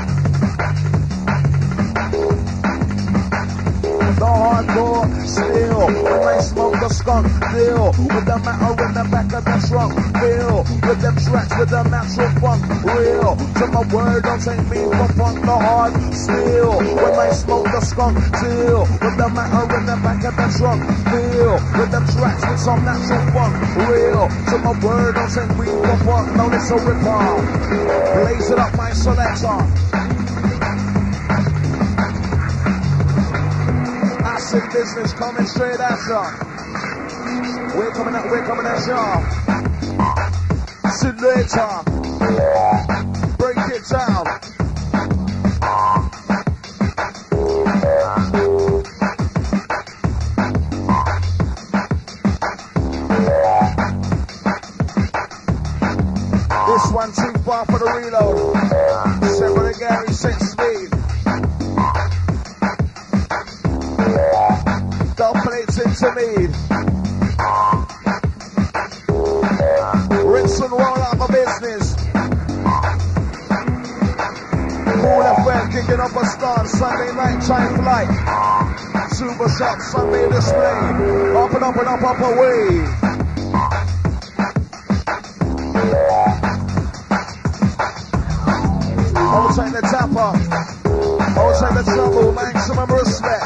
S1: The hardcore still, when they smoke the skunk, deal with the matter in the back of the trunk, feel with them tracks with the natural funk, real. To my word, don't take me for punk, the hard still, when they smoke the skunk, deal with the matter in the back of the trunk, feel with them tracks with some natural funk, real. To my word, don't take me for punk, no, it's a rip-off. Blaze it up, my selector. Acid business coming straight at ya. We're coming at ya. See you later. Break it down. This one too far for the reload. Set for the Gary, set speed. Double plates into me. Rinse and roll out my business. Cool FM kicking up a start. Sunday night time flight. Super shot Sunday display. Up and up and up, up away. Outside the tapper, outside the trouble, maximum respect.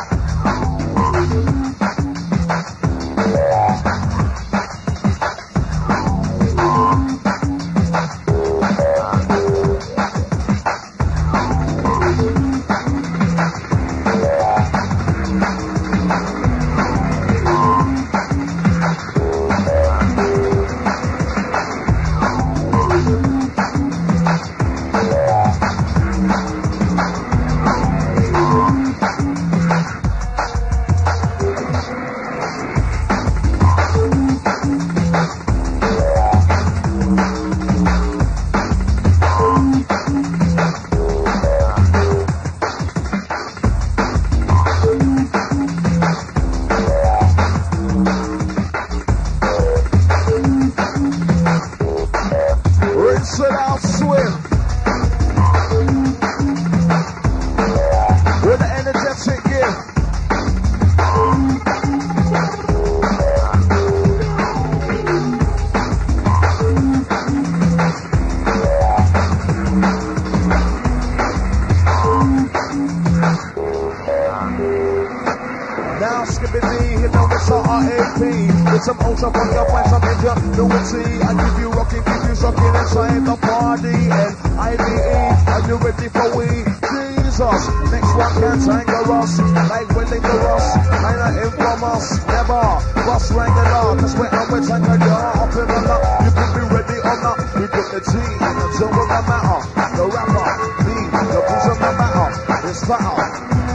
S1: Some ultra funk up when some ingenuity. I give you rocking inside the party. And IDE, are you ready for we? Jesus, next one can't anger us. Like we're dangerous, I not infamous. Never, bust regular, cause we're on with anger, you're up in the lot. You could be ready or not. We put the T in the zone of the matter. The rapper, me, the booze of the matter. It's fatter.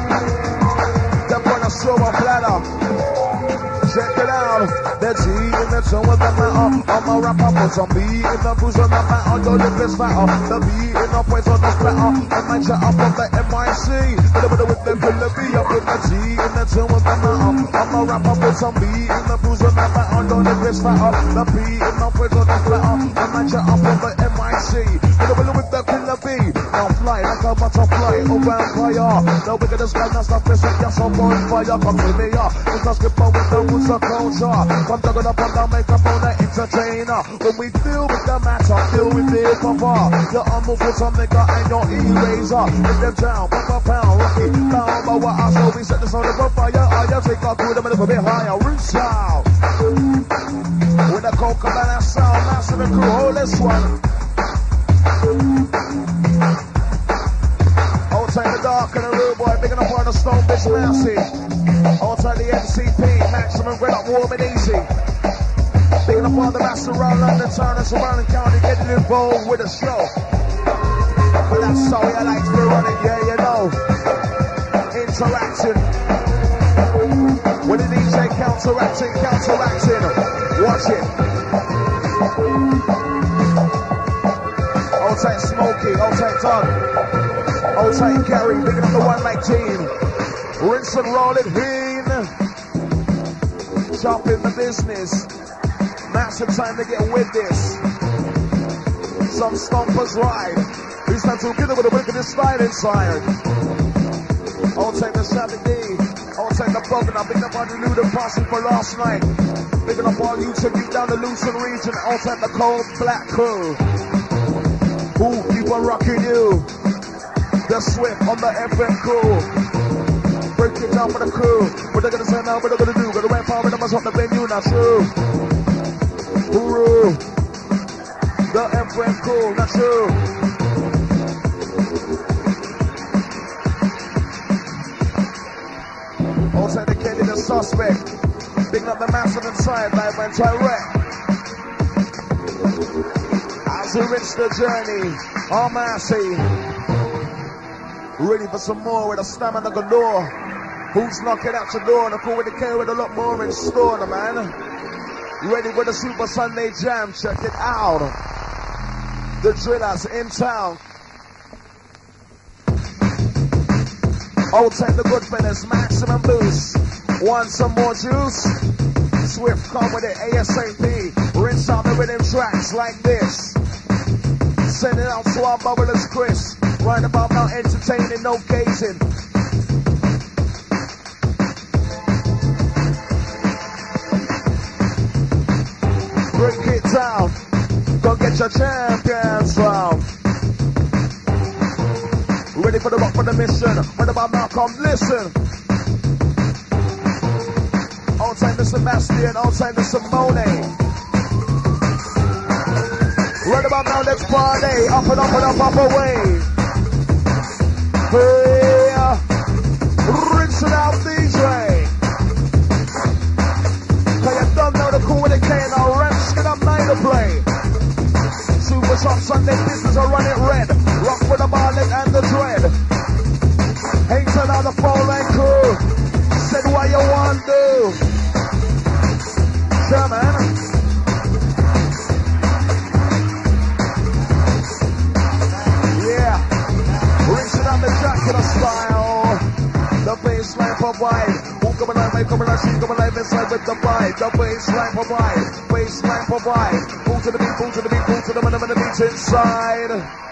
S1: Them wanna show a platter. Check it out, the G in the tone of the matter. I'm a rapper, put some B in the booze on the matter. Your lip is fatter, the B in the points on the splatter. I might shut up on the MIC, but with them fill the B up with the G in the tone of the matter. I'm a rapper, put some B in the booze on the matter. Your lip is fatter, the B in the points on the splatter. I might shut up on the MIC, but with the killer B. Now fly like a butterfly, oh vampire. The wickedest guy, that's the fish, yes, I'm on fire. Come to me, it's a skipper with the roots of culture. Come talking up on the microphone, the entertainer. When we deal with the matter, deal with the cover. Your arm will put some nigga and your eraser. Hit them down, pop a pound, rocky down. But what I saw, we set this on the fire. I take our crew, them a little bit higher. Roots out. With the coca man sound, master the crew, hold this one. Outside the dark and the real boy, picking up on the stone bitch massive. Outside the MCP, maximum grade up warm and easy. Picking up on the master around London, town and surrounding county, getting involved with the show. But that's how I like to run it, yeah, you know. Interacting. When the DJ counteracting. Watch it. Outside Smokey, outside Doug. Outside Gary, picking up the one like team. Rinse and roll it in. Jump in the business. Massive time to get with this. Some stompers ride. It's time to get with the wickedest style inside. Outside the Savage D. Outside the Broken. I'm picking up on the new passing for last night. Picking up all you to get down the Luton region. Outside the cold black crew. Who keep on rocking you? The Swift on the FM crew. Break it down for the crew. What they're gonna say now, what they're gonna do. Gonna ramp out with them on the venue, not true. Hooroo. The FM crew, not true. Outside the Kenny, the suspect. Picking up the massive inside, live and direct. As we reach the journey, all massy. Ready for some more with a stamina galore. Who's knocking at your door? And the crew with the K with a lot more in store, man. Ready with the Super Sunday Jam, check it out. The drillers in town. Old time the good fellas, maximum boost. Want some more juice? Swift, come with it ASAP. Rinse out the rhythm tracks like this. Send it out to our bubblers, Chris. Right about now, entertaining, no gazing. Break it down. Go get your champions round. Ready for the rock for the mission. Right about now, come listen. Outside the Sebastian, outside the Simone. Right about now, let's party. Up and up and up, up away. Hey, rinse it out, DJ. Cause you don't know the cool with the K and I'll rinse it up, night to play. Super Shop Sunday business, I run it red. Rock with the Barlet and the Dread. Ain't another phone and crew. Said what you want to do. Yeah, man. The Dracula style, the bassline provide. Who come alive, I come alive, she come alive inside with the vibe. The bassline provide, bassline provide. Move to the beat, move to the beat, move to the rhythm and the beat inside.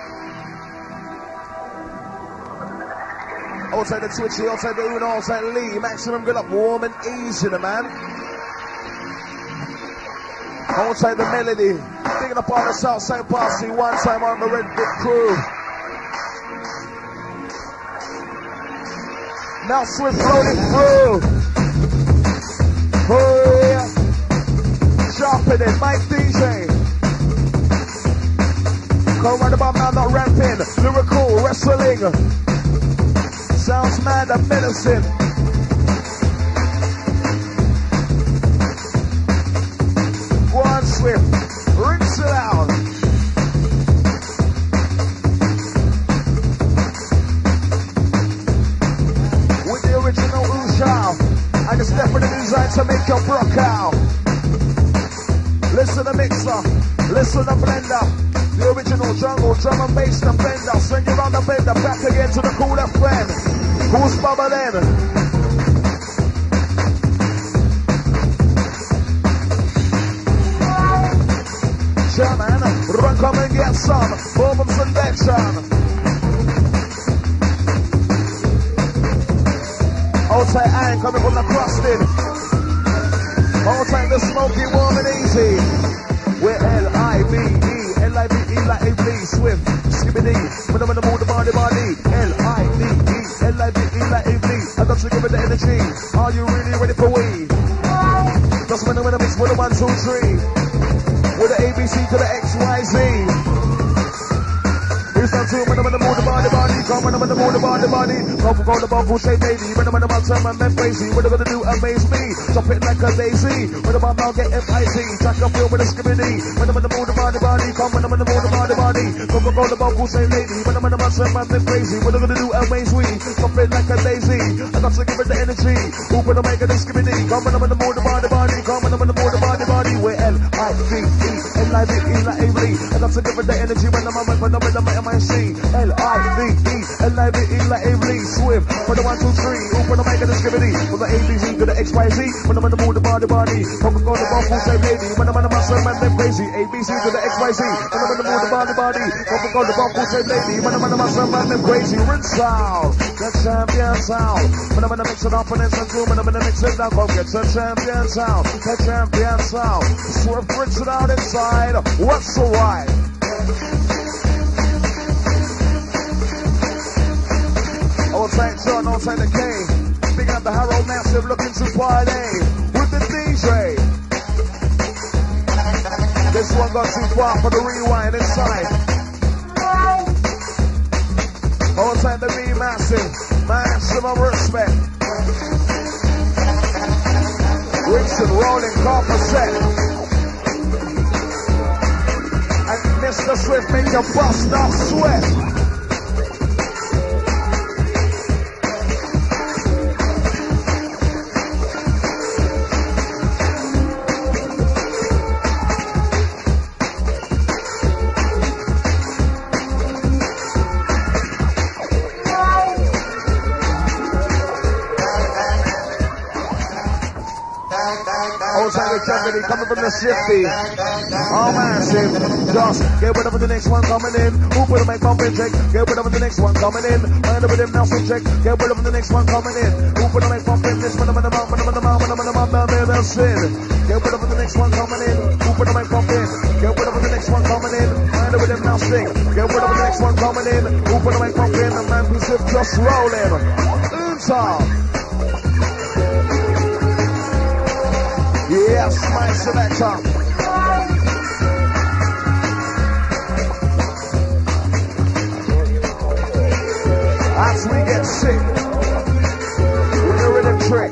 S1: Outside the Twitchy, outside the Uno, outside Lee. Maximum good up, warm and easy, the man. Outside the Melody, digging up on the Southside Posse. One time on the Red Brick Crew. Now Swift rolling through. Oh yeah. Sharpening, Mike DJ. Come right about now, not ramping. Lyrical, wrestling. Sounds mad and medicine. Go on, Swift. Rinse it out. And it's definitely designed to make your brock out. Listen to mixer, listen to blender. The original jungle, drum and bass, the bender. Send you on the bender, back again to the cool FM. Who's bubbling? Yeah, man, run, come and get some. Boom, selection. Outside iron coming from the crusted. Outside the smoky, warm and easy. We're L-I-V-E, L-I-V-E like a bleed, Swift, skibbity. When I'm in the mood, the body, L-I-V-E, L-I-V-E like a bleed. I got to give it the energy. Are you really ready for we? Just when I'm in the mix with the 1, 2, 3. With the ABC to the XYZ. It's not true when I'm in the mood, the body. Come when I'm in the mood, the body. Come go the bump, who say baby. When I'm in the mountain, I'm crazy. What are gonna do? Amaze me. Drop it like a daisy. When I'm now get F-I-Z. Track up feel with a skibbity. When I'm in the mood, the body. Come when I'm in the mood, the body. Come go the bump, who say lady. When I'm in the mountain, I'm crazy. What are gonna do? Amaze me. Drop it like a daisy. I got to give it the energy. Who gonna make it a skibbity? Come when I'm in the mood, the body. Come when I'm in the mood, the body. We're L-I-V-E, L-I-V-E like a bleed. I got to give it the energy when I'm in the M-I-C. L-I-V-E, L-I-V-E like a bleed. Swift, for the 1, 2, 3. Open the mic and the skibbity. From the A-B-Z to the X-Y-Z. When I'm in the mood, the body. Come go the bump, who say lady. When I'm in the muscle, man, they're crazy. A-B-Z to the X-Y-Z. When I'm in the mood, the body. Come go the bump, who say lady. When I'm in the muscle, man, they're crazy. Rinse sound, the champion sound. When I'm in the mix of opponents and room, when I'm in the mix of down, come get the champion sound. The champion sound. Swift, rinse it out inside. What's the right? Outside John, outside the K. Big up the Harold Massive looking to party with the DJ. This one got too far for the rewind inside. Outside the B Massive, maximum respect. Richard rolling copper set. And Mr. Swift make your bust off sweat. family coming from the Shifty. Oh, massive. Just get rid of the next one coming in. Who put a make bumping check? Get rid of the next one coming in. Mind with him now, some check. Get rid of the next one coming in. Who put a make bumping this one? Get rid of the next one coming in. Who put a make bumping? Get rid of the next one coming in. Mind with him now, sing. Get rid of the next one coming in. Who put a make bumping? The man who's just rolling. Yes, my selector. As we get sick with the rhythm trick.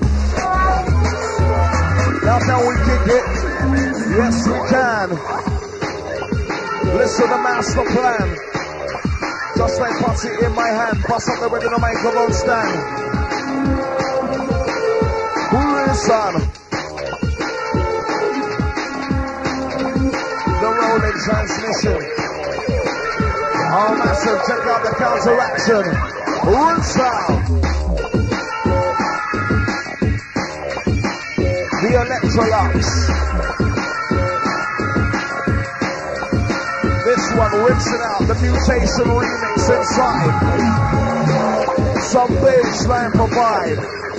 S1: Now can we kick it? Yes, we can. Listen to master plan. Just like Potsy in my hand. Pass up the rhythm on my microphone stand. Who is son? The rolling transmission. Oh, massive, check out the counteraction. Run sound. The Electrolux. This one rinsing out the Mutation remix inside. Some baseline provide.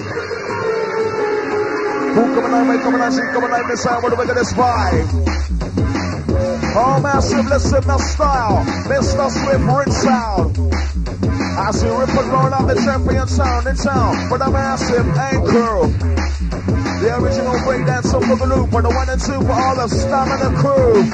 S1: Who coming on, this time, what do we get this vibe? Oh, massive, listen, the style. Mr. Swift, rinse sound. As we rip and roll out the champion sound in town for the massive anchor. The original breakdance of Boogaloo for the 1 and 2 for all the stamina crew.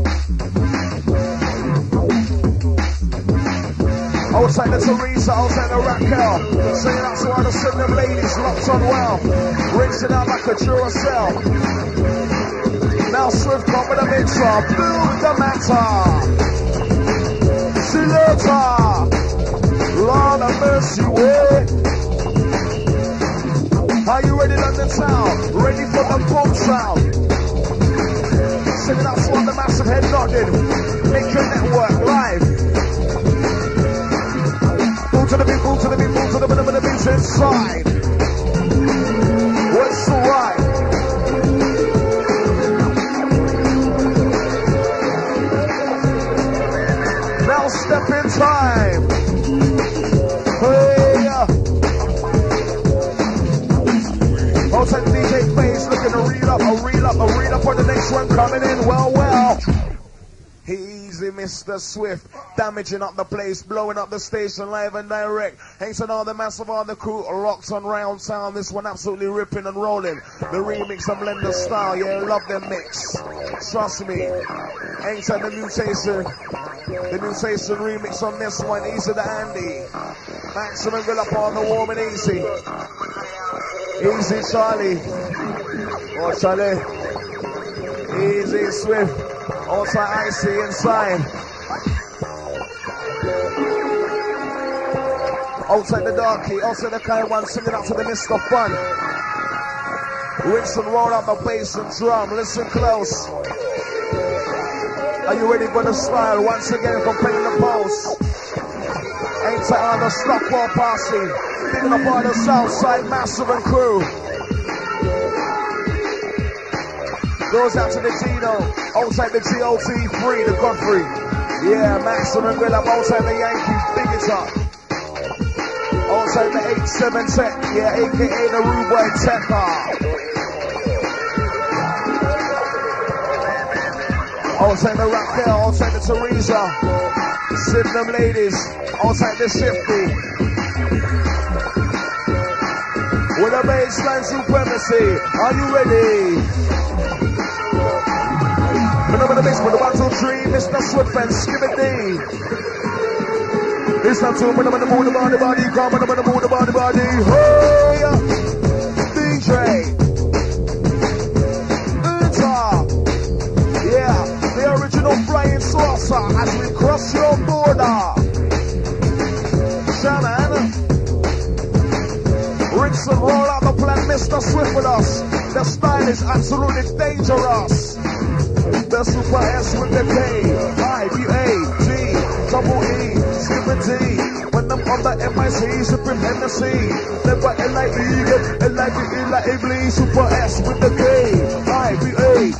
S1: Outside the Teresa, outside the Raquel. Saying out to all the Sydney ladies locked on well. Rinsing out like a Duracell. Now Swift come with a mixer. Build the matter. Selector. Lord of mercy, way. Are you ready on the town? Ready for the boom sound? Singing out to all the massive head nodding. Make your network live. Move to the beat, move to the beat, move to the beat, the beat's inside. What's the right? Now step in time. Hey, outside DJ Face looking to reel up for the next one coming in. Well. Easy, Mr. Swift, damaging up the place, blowing up the station live and direct. Thanks to all the massive on the crew, rocks on round sound. This one absolutely ripping and rolling. The remix of Blender Style, yeah, love the mix. Trust me. Thanks to the Mutation remix on this one. Easy to Andy. Maximum good up on the warm and easy. Easy Charlie. Oh Charlie. Easy Swift. Also icy inside. Outside the darky, outside the kind one singing out to the Mr. Fun. Rinse and roll out the bass and drum. Listen close. Are you ready for the style? Once again from playing the pulse. Ain't tight on the Stockwell posse. Picking up on the south side, massive and crew. Goes out to the Gino, outside the GOT3, the Godfrey. Yeah, maximum good up outside the Yankees, big it up. Outside the 87 Tech, yeah, aka the Rude Boy Tech car. Outside the Raquel, outside the Teresa. Send them ladies, outside the Shifty. With a baseline supremacy, are you ready? Remember the bass for the 1, 2, 3, Mr. Swift and Skibby D. Listen to me, the moon, the body, come on, the moon, the body, hey, DJ. Yeah, the original flying saucer as we cross your border. Shannon, rinse and roll out the plan, Mr. Swift with us. The style is absolutely dangerous. The Super S with the K, I-B-A-G, double E, Skipper D. When I'm on the M-I-C, Supreme Hennessy. Never L-I-E, L-I-B-E, L-I-B-E, Super S with the K, I-B-A-G,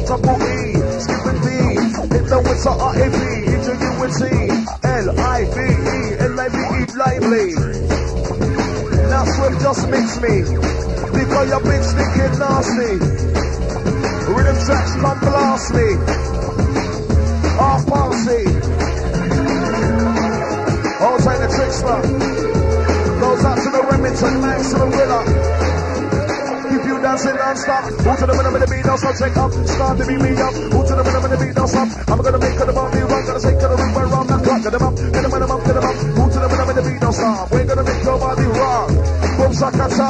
S1: double E, skipping D, hit the winter R-A-P, ingenuity, L-I-V-E, L-I-V-E, lively. Now Swift just mix me, because your bitch thinking nasty. Rhythm tracks come blast me, our party. Hold tight the trickster, goes out to the Remington, maximum winner. If you dancing non-stop, who to the rhythm of the beat, don't stop, take up, start to beat me up, who to the rhythm of the beat, don't stop, I'm gonna make it about me, run, gonna take it around, round the clock, get them up, get them up, get them up, who to the rhythm of the beat, don't stop, we're gonna make your body rock, boom, sakata.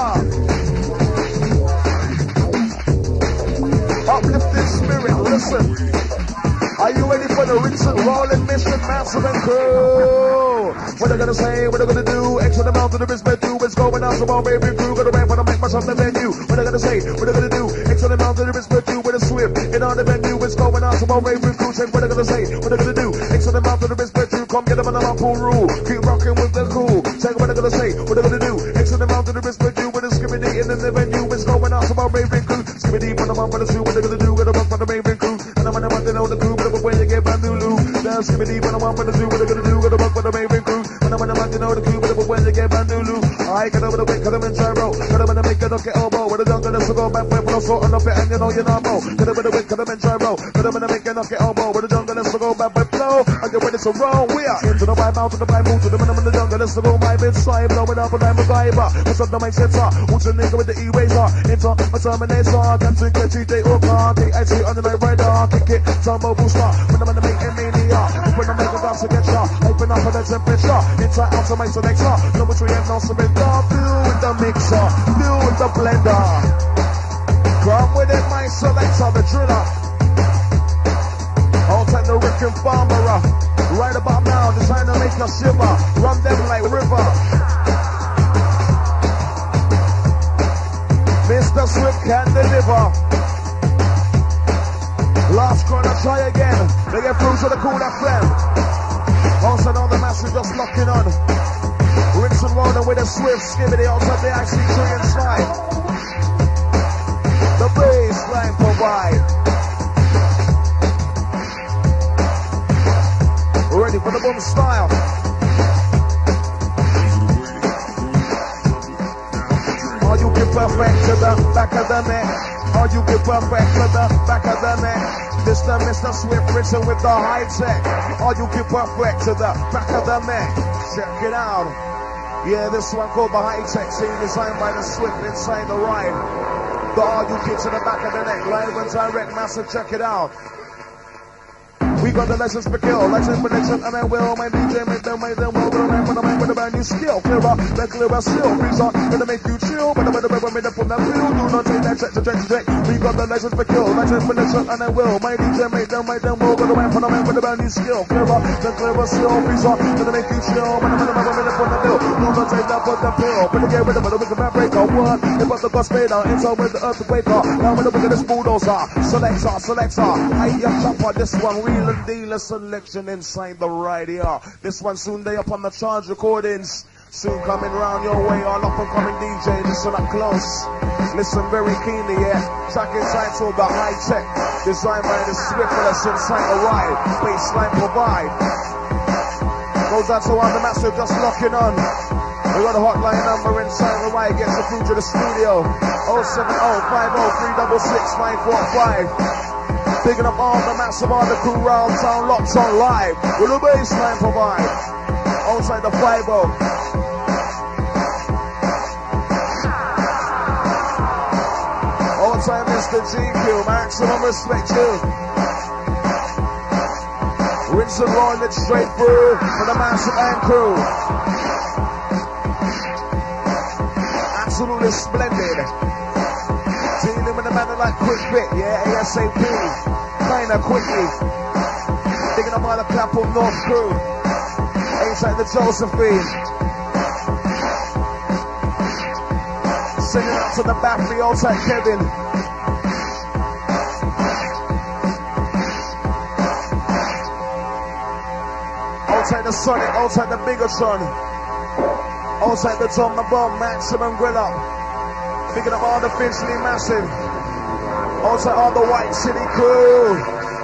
S1: Uplifting spirit, listen, are you ready for the Rinson rolling mission, massive and crew? What they gonna say, what they gonna do, X on the mountain, the wristband do, it's going on, so baby crew, gonna ramp when I make myself the venue. What they gonna say, what they gonna do, X on the mountain, the wristband do, with a swift, and on the venue, it's going on, so baby crew, check what they gonna say, what they gonna do, X on the mountain, the wristband do, come get them on the pool rule, keep rocking with the cool, check what they gonna say, what they gonna do, X on the mountain, the wristband do, with a skibbity, and in the venue, it's going on, so baby crew, skibbity, from the mouth, for the two, what they gonna do, gonna run for the baby crew, and I'm gonna want to know the crew, but when you get bandulu, now skibbity, from the mouth, for the two, what they gonna do, gonna run for the baby crew, and I'm gonna want to know the crew, but when you get bandulu, I cut over the way, cut them in gyro, cut them in the make it okay elbow, with a jungle, let's go back, but no sort of it, and you know you're not more, cut them in the way, cut them in gyro, cut them in the make it okay elbow, with a jungle, let's go back, but flow, and you're ready to roll, we are into the right mouth, to the right move, to the minimum in the jungle, let's go my bit side, blowing up, and I'm a viber, what's up the mic center, who's a nigga with the eraser, into a terminator, got to get you, they all can't, they actually on the night rider, kick it, turbo booster, when I'm in the making mania, when I'm making dance to get shot, open up for the temperature, inside out to my selector, number 3 and no surrender, fill with the mixer, fill with the blender, come with it, my selector, the driller, I'll take the Rick and Farmer, right about now, designed to make a shiver, run them like river, Mr. Swift can deliver. Last corner, try again. They get through to the cool FM. Also now the master just locking on. Rinson rolling with a Swift skibbity outside the IC3 inside. The baseline provide. Ready for the boom style. Are you get perfect to the back of the net? Are you get perfect to the back of the net? Mr. Swift Rinson with the high tech. Are you get perfect to the back of the net? Check it out. Yeah, this one called the high tech scene designed by the Swift inside the ride. The Are You Get to the back of the neck, live and direct, massive, check it out. We got the license for kill, license for nation, and I will. My DJ make them well, but I'm with a man with a brand new skill. Clearer, then clearer still. Freeze on, gonna make you chill, but I'm with a made up from that pill. Do not take that check to check. We got the license for kill, license for nation, and I will. My DJ make them well, but I'm with a man with a brand new skill. Clearer, then clearer still. Freeze on, gonna make you chill, but I'm with a man made up from that pill. Do not take that for the pill, but to get rid of it, we can back break or what? If I the bus fader, inside with the earthquake car. Now we're looking at this bulldozer. Selector, I am chopper, this one real dealer selection inside the ride here. This one soon day up on the charge recordings. Soon coming round your way, all up and coming DJ. Listen up close, listen very keenly, yeah. Track entitled The High Tech, designed by the Swiftness inside the ride. Baseline provide. Goes out to all the massive just locking on. We got a hotline number inside the ride, gets you through to the studio. 070-50-366-945. Picking up all the massive all the crew round town, locked on live. Will the baseline provide? Outside the 50. Outside Mr. GQ, maximum respect you. Rinson rolling it straight through for the massive and crew. Absolutely splendid. Dealing with a man like quick fit, yeah, ASAP. Kinda quickly. Digging up all the Clapham North crew. Inside the Josephine. Singing out to the back of the outside Kevin. Outside the Sonic, outside the bigger son. Outside the Tom the Bomb, maximum grill up. Picking up all the Finchley massive. Also all the White City crew.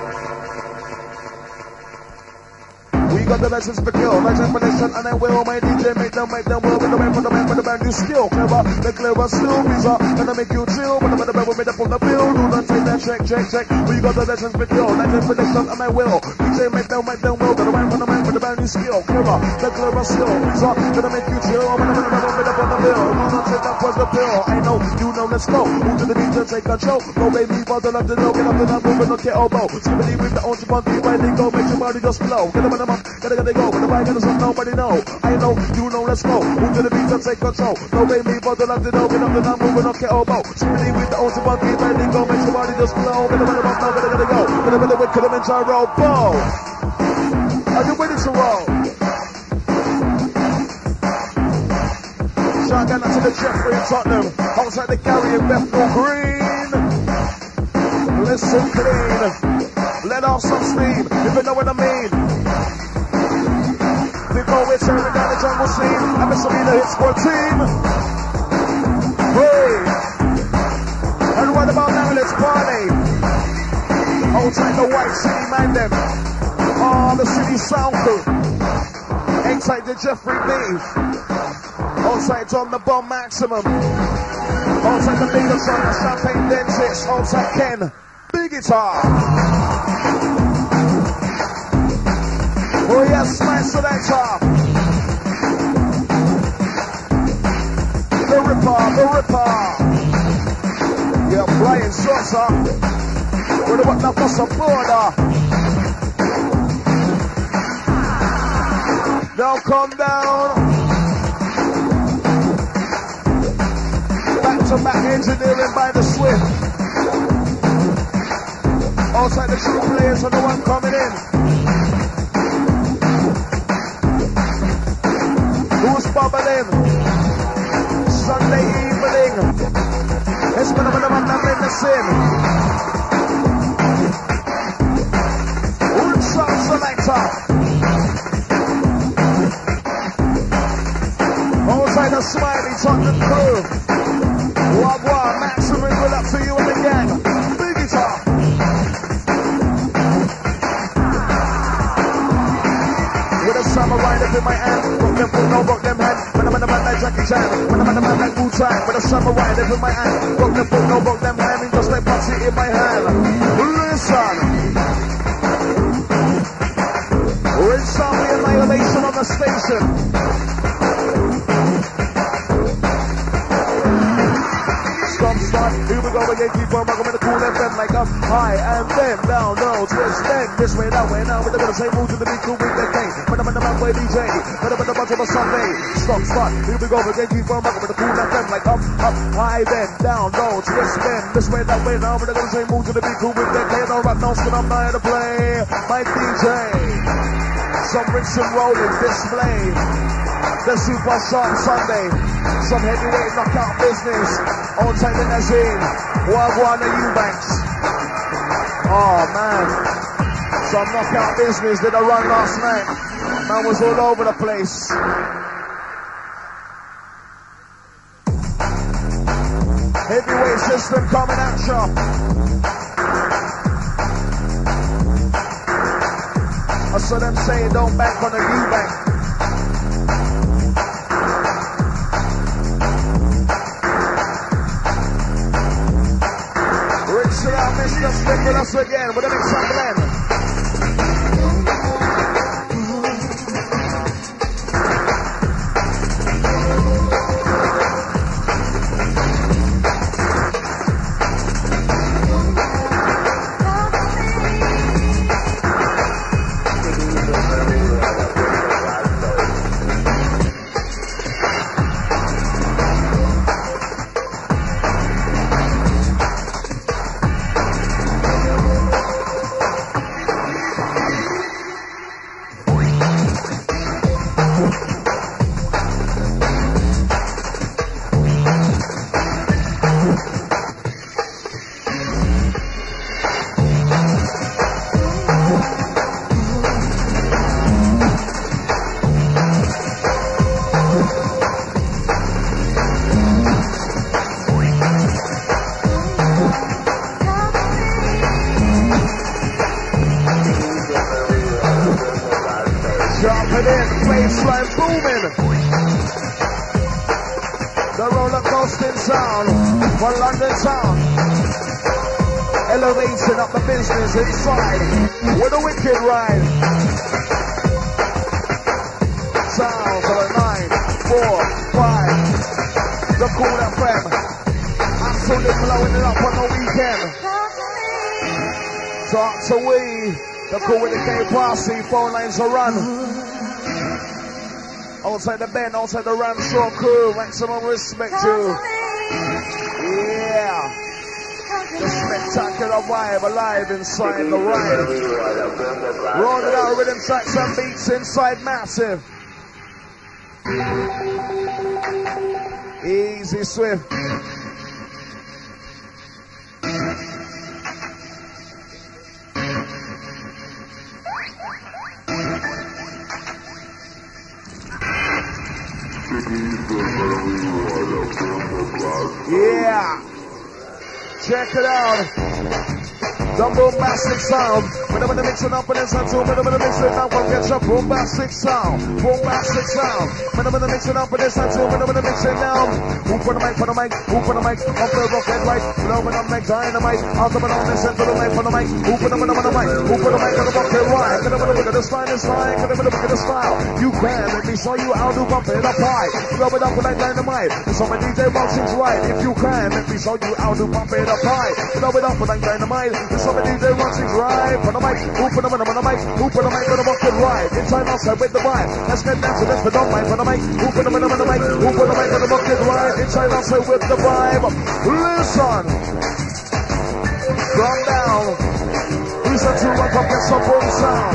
S1: We got the legends for kill, legend for nation, and I will. My DJ make them will. With the man for the man for the band, you skill. Clever, the clever still bizarre. Gonna make you chill, but the man will make up on the bill. Do not take that check. We got the legends for kill, legend for nation, and I will. DJ make them will. The man for the band, you skill. Clever, the clever still bizarre. Gonna make you chill, but the man will make up on the bill. Do not take that was the bill. I know, you know, let's go. Move to the beat and take control. Go baby, bottle up the low, get up to that move and look at elbow. Somebody with the own chip right, they go, make your body just flow. Get them on the mouth. Gotta go, but the bike is up, nobody know. I know, you know, let's go. Move to the beat and take control. No baby, bottle up the dough, get up to that moving up, get elbow. Somebody with the old funky, let it go, make your body just flow. Get them on the mouth, now gotta go. Get them in the wick, get them in gyro, bow. Are you ready to roll? Shout out to the Jeffrey in Tottenham. Outside the Gary in Bethnal Green. Listen clean. Let off some steam, if you know what I mean. Before we're tearing down the jungle scene, I'm a Sabina hit squad team. Hey! And right about now, let's party. Outside the White City, man, them. Oh, the city sound crew. Inside the Jeffrey B. Outside John the Bomb Maximum. Outside the leader son, the Champagne Dentist. Outside Ken, big guitar. Oh yes, my selector. The Ripper. Yeah, Brian Saucer. What about the bus of border? Now come down. Back-to-back engineering by the Swift. Outside the true players are the one coming in. Who's bubbling? Sunday evening. It's been a man in the sin. What's up, selector? Outside the Smiley Tottenham crew. Wagwa, Maximum, good up to you and the gang. Big guitar. With a samurai up in my hand. Rock them foot, no rock them hand. When I'm in the man like Jackie Chan. When I'm in the man like Wu-Tang. With a samurai up in my hand. Rock them foot, no rock them hand. And just like Patsy in my hand. Listen. We're in Zombie Annihilation on the station. Start. Here we go again, keep on rocking with the cool FM like up high and then down, no twist, then this way, that way. Now we're gonna say move to the beat, cool with the game. When I'm in the man way DJ, when I'm in the bunch of a Sunday. Start. Here we go again, keep on rocking with the cool FM like up high, then down, no twist, then this way, that way. Now we're gonna say move to the beat, cool with the game. No rap, no skin, I'm not here to play. My DJ, some rinse and rolling display. The Super Sharp Sunday. Some heavyweight knockout business. On time in Nazim. Wagwan and Eubanks. Oh man. Some knockout business did a run last night. Man was all over the place. Heavyweight system coming at you. I saw them say don't bank on the Eubanks. Mr. Stick with us again with an example. Jumping in, baseline booming. The roller coasting sound for London town. Elevating up the business inside with a wicked ride. Sounds of a 9, 4, 5. The Cool FM. Absolutely blowing it up on the weekend. Talk to we. The Cool with the K posse. Phone lines are run. Outside the bend, outside the Ramshaw crew. Maximum respect to. Yeah. The spectacular vibe alive inside the ride. Rolling out rhythm tracks and beats inside Massive. Easy Swift. Yeah. Check it out. The bombastic sound. Whenever the mixing up and it's not too, whenever the mixing up and gets a bombastic sound. Bombastic sound. Whenever the mixing up and it's not too, whenever the mixing down. Who for the mic, for the mic, who for the mic, off the rocket right. Blowing up like dynamite. Out of it on this end to the mic, for the mic. Who for the mic, for the mic, who for the mic, on the rocket right. Get over the look at the style, this line. Get over the look at the style. You can, let me show you how to bump it up high. Blow it up like dynamite. And so my DJ boxing's right. If you can, let me show you how to bump it up high. Blow it up like dynamite. Somebody DJ Roxy's right. For the mic, who for the mic, on the mic, who for the mic, on the bucket right. Inside, outside, with the vibe. Let's get down to this, but don't mind. For the mic, who for the mic, on the mic, who for the mic, on the bucket right. Inside, outside, with the vibe. Listen. Calm down. Listen to what up gets up on sound.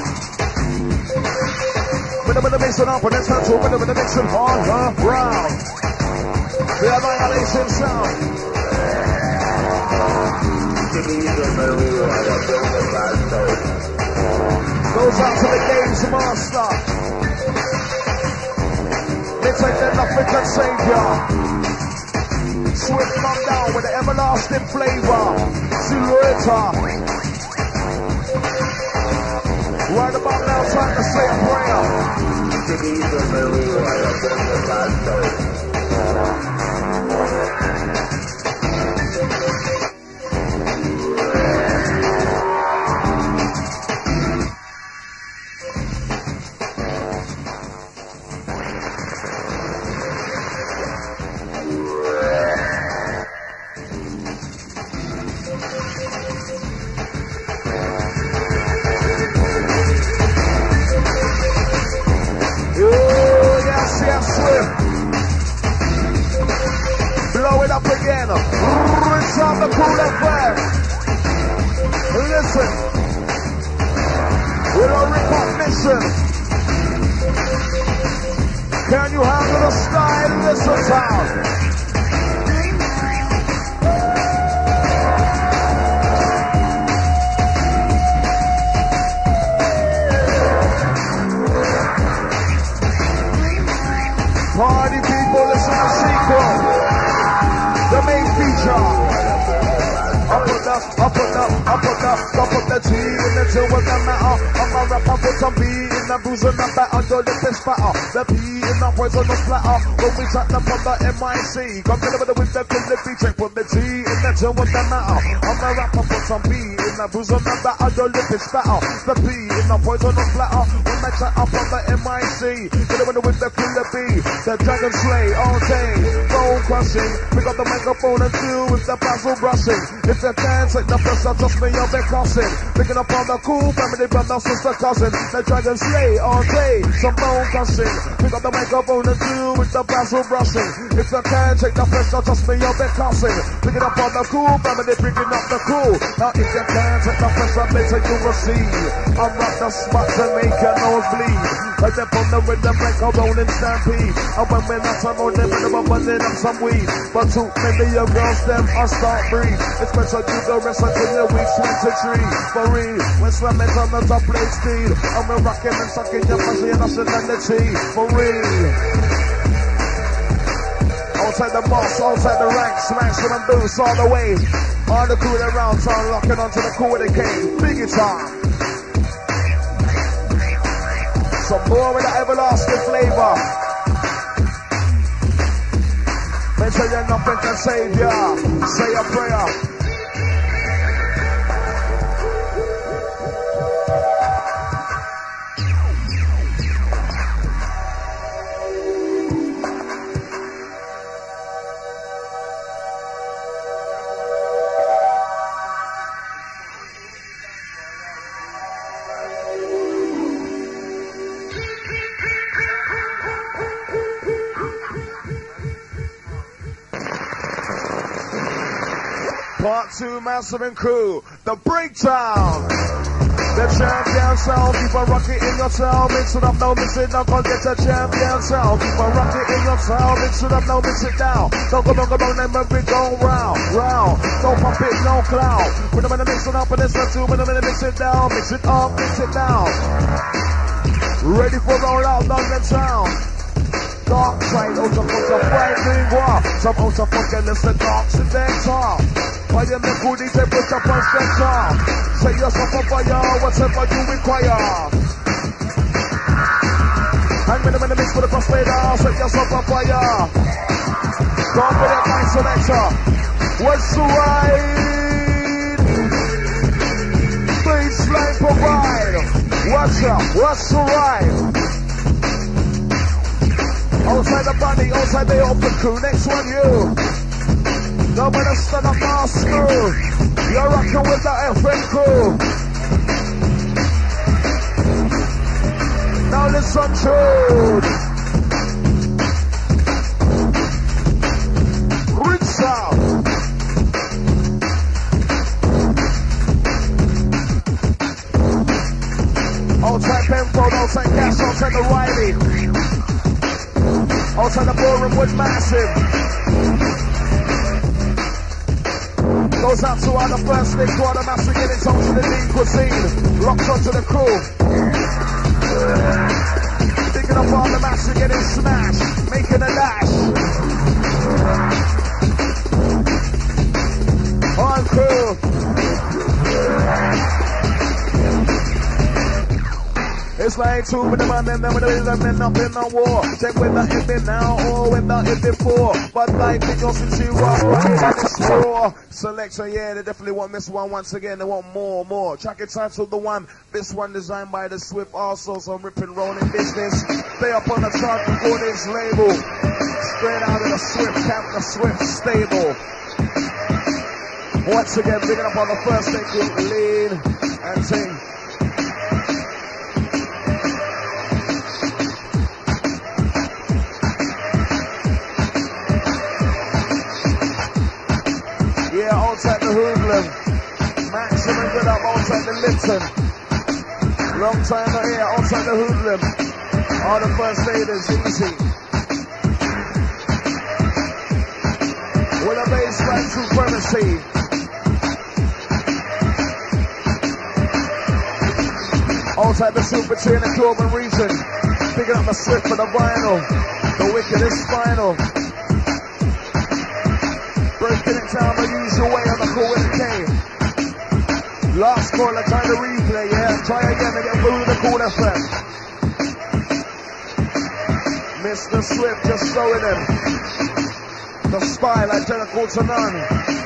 S1: With the mixing up, and it's not too, with the mixing on the ground. The annihilation sound. Goes out to the games master. They take their African savior. Swift come down with the everlasting flavor. Silhouette. Right about now, time to say a prayer. Can you handle the style in this town? Party people, listen to sequel. The main feature. Up the G in the two with the matter. I'm a rapper with some B in the booze and the batter. Your lip is fatter. The P in the poison no splatter. When we chat them from the MIC. Come together with the Philippi check with the G in the two with the matter. I'm a rapper with some B in the booze and the batter. Your lip is fatter. The P in the poison no splatter. When I chat up on the MIC. Together with the Philippi. The Dragon Slay all day. Bone crushing. Pick up the microphone and do with the basil brushing. If you can't take the pressure, just me up and cussing. Picking up on the cool family, brother, sister, cousin. The Dragon Slay all day, some bone cussing. Pick up the microphone and do with the basil brushing. If you can't take the pressure, just me up and cussing. Picking up on the cool family, picking up the cool. Now if you can't take the pressure, later you will see. I'm not the spot to make your nose bleed. I step on the rhythm like a rolling stampede. And when we're not on them, I'm buzzing up some weed. But too many of girls, them are start breathe. It's better to the rest until you reach 23. For real, when slamming on the top plate speed. And we're rocking and sucking your pussy and nationality. For real. Outside the boss, outside the ranks, smashing and boost all the way. All the cool around town, locking onto the cool with the game. Big guitar. Some more with the everlasting flavor. Make sure you're nothing can save ya. Say a prayer. Part 2, Massive and Crew, the breakdown. The champion sound, keep on rocking in your town, mix it up, no mix it down, can't get the champion sound. Keep on rocking in your town, mix it up, no mix it down. Don't come on, let me go round, round. Don't pump it, no cloud. When I'm gonna mix it up and it's not two, when I'm gonna mix it down, mix it up, mix it down. Ready for roll out, London town. Dark side, out of fighting war. Some out of fucking listen, dark selector. Why you make good, they put up on center. Say yourself up fire, whatever you require. Hang with them in the mix with the prosperator. Say yourself up fire. Don't be that nice selector. What's the ride? Baseline provide. What's up? What's the ride? Outside the bunny, outside the open crew. Next one, you. Nobody stand up our school. You're rocking with the FM crew. Now listen to Rich Sound. Outside Penfold, outside Gas, outside the Riley. Outside the ballroom with Massive. Goes out to all the first thing, to all the Massive getting on to the lean cuisine. Locked onto the crew. Picking up all the Massive getting smashed. Making a dash. On crew. It's like two with the man and then with the men up in the war. Check with the if it now or with the if before. But like it goes into rock, right on the store. Selection, yeah, they definitely want this one once again. They want more. Track entitled The One. This one designed by the Swift, also some ripping rolling business. Stay up on the chart before this label. Straight out of the Swift camp, the Swift stable. Once again, picking up on the first thing called Lean and Ting. Outside the Hoodlum, Maximum good up outside the Lipton. Long time not here, outside the Hoodlum. All the first ladies, easy. With a baseline supremacy. Outside the Super T in the Corbin region. Picking up the Swift for the vinyl. The wicked is final. Breaking it down the usual way on the cool with the K. Last caller trying to replay, yeah. Try again and get through the cool FM. Mr. Swift just showing him the style like Jericho to none.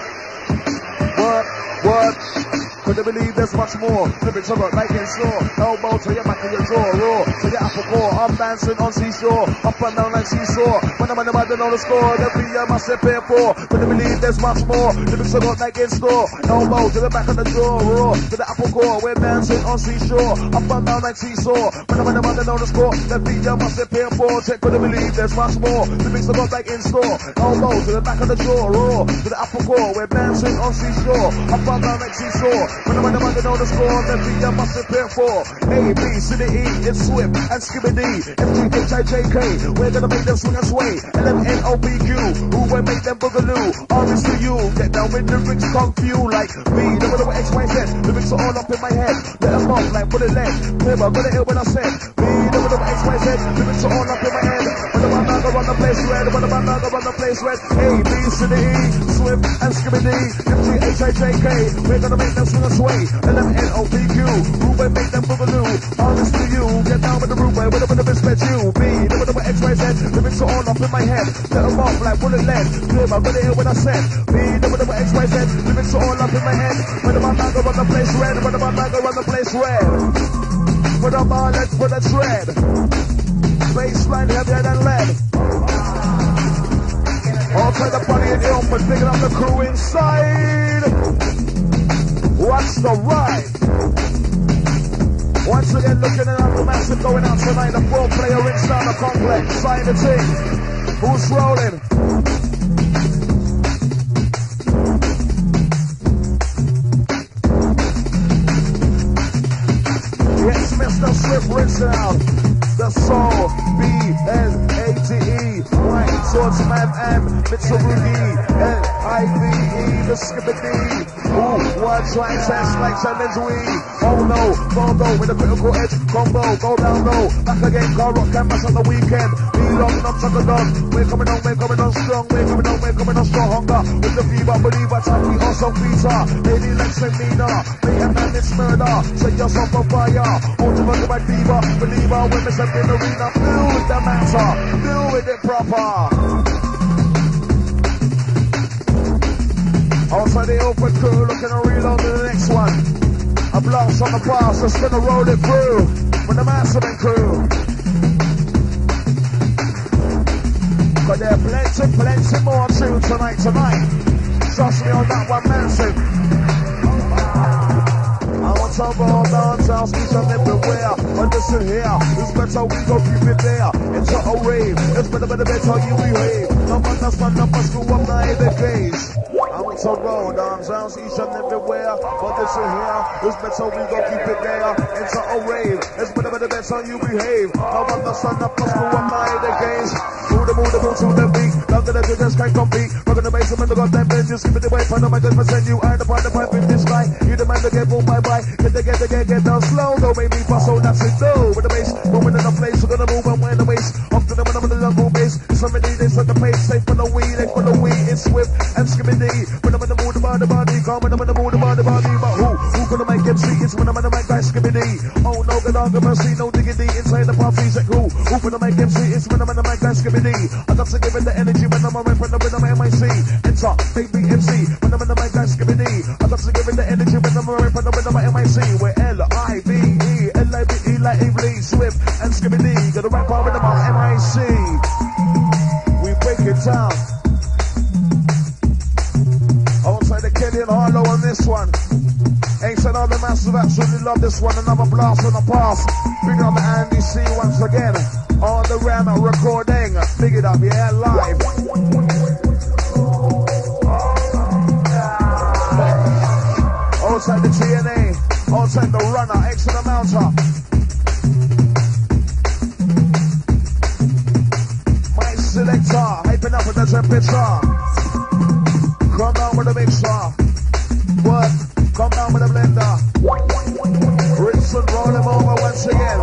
S1: What? Couldn't believe there's much more. Lyrics about like in store. Elbow to your back of your jaw. Raw to your apple core. I'm dancing on seashore. Up and down like seesaw. When I'm on the button on the score, every year must prepare for. Couldn't believe there's much more. Lyrics about like in store. Elbow to the back of the jaw. Raw to the apple core. We're dancing on seashore. Up and down like seesaw. When I'm on the button on the score, every year must prepare for. Check, couldn't believe there's much more. Lyrics about like in store. Elbow to the back of the jaw. Raw to the apple core. We're dancing on seashore. Up and down like seesaw. When I'm on the button on the score, every year must prepare for. A, B, C, D, E, it's Swift and Skibby D. F, G, H, I, J, K. We're gonna make them swing and sway. L, M, N, O, P, Q. Who will make them boogaloo? R is to you. Get down with lyrics, kung fu like me. Never know what X, Y, Z. Lyrics are all up in my head. Let them off like bullet lead. Never got it ill when I said. Me, never Never the XYZ, lyrics are all up in my head. When I'm not gonna run the place red, when I'm not gonna run the place red. A, B, C, D, E, Swift, and Skibby-D, MGHIJK. We're gonna make them swing and sway. LMNOPQ, Ruben make them boogaloo. Honest to you, get down with the Ruben, with the respect you. B, never the XYZ, lyrics are all up in my head. Let them off like bullet lead. Good, I'm gonna hear what I said. B, never the XYZ, lyrics are all up in my head. When I'm not gonna run the place red, when I'm not gonna run the place red. Put up our legs for the tread. Baseline heavier than lead. Outside the body in the open, picking up the crew inside. Watch the ride. Once again, looking at the massive going out tonight. The 4-player inside the complex. Sign the team. Who's rolling? Yes, Mr. Swift rinsing out. The soul, B-N-A-T-E, White Swordsman and Mitsurugi, L-I-V-E, the Skibby-D. Ooh, one try test like challenge we. Oh no, Bondo with a critical edge combo. Go down low, back again, go rock canvas on the weekend. Be long enough to the dog. We're coming on strong. We're coming on strong. Hunger with the fever, believer, Taki, also Peter. Lady Lex and Nina, make a man it's murder. Set yourself on fire. Ultimate my diva, believer, women's in the arena, deal with the matter, deal with it proper. Outside the open crew, looking to reload to the next one. A blast on the pass, just gonna roll it through with the Masterman crew. But there are plenty more tunes tonight. Trust me on that one, Manson. I want to roll down, sounds each and everywhere. But listen here, it's better we go keep it there. It's a rave, it's better you behave. No understand the must go up night the days. I want to roll down, sounds each and everywhere. But listen here, it's better we go keep it there. It's a rave, it's better you behave. No understand the must go up night the days. Move to the beat, down to the judges can't compete. Rock in the basement, the goddamn benches, give it away, find out my good percent. You earn the pipe in this guy. You the man to get boom, bye. Get down slow, don't make me fuss, so that's it, though. With the bass, moving in the place, we're gonna move and wear the waist. Up to the jungle bass, somebody they set the pace, safe for the weed, it's Swift and Skibby-D. When I'm in the mood about the body, come when I'm in the mood about the body, but who gonna make MC? It's when I'm in the mic, guy Skibby-D. Oh, no good mercy, no diggity, inside the parties, like who gonna make MC? It's when I'm in the mic, guy Skibby-D. I got to give it the energy when I'm a rap, when I'm in the MIC. Enter, baby MC, when I'm in the mic, guy Skibby-D. I got to give it the energy when I'm a rap, when I'm in the MIC. We're L-I-V-E, L-I-V-E, like Evelyn, Swift and Skibby-D. Got a rap out with them on MIC. We break it down. Outside the Kenny and Harlow on this one. Ain't said all the massive absolutely love this one. Another blast on the pass. Bring up the Andy C once again. On the RAM recording. Big it up, yeah, live. Outside the TNA. Outside the runner. Excellent mounter. My selector. Hyping up with the temperature. Come down with the mixer. What? Come down with the blender. Rinse and roll them over once again.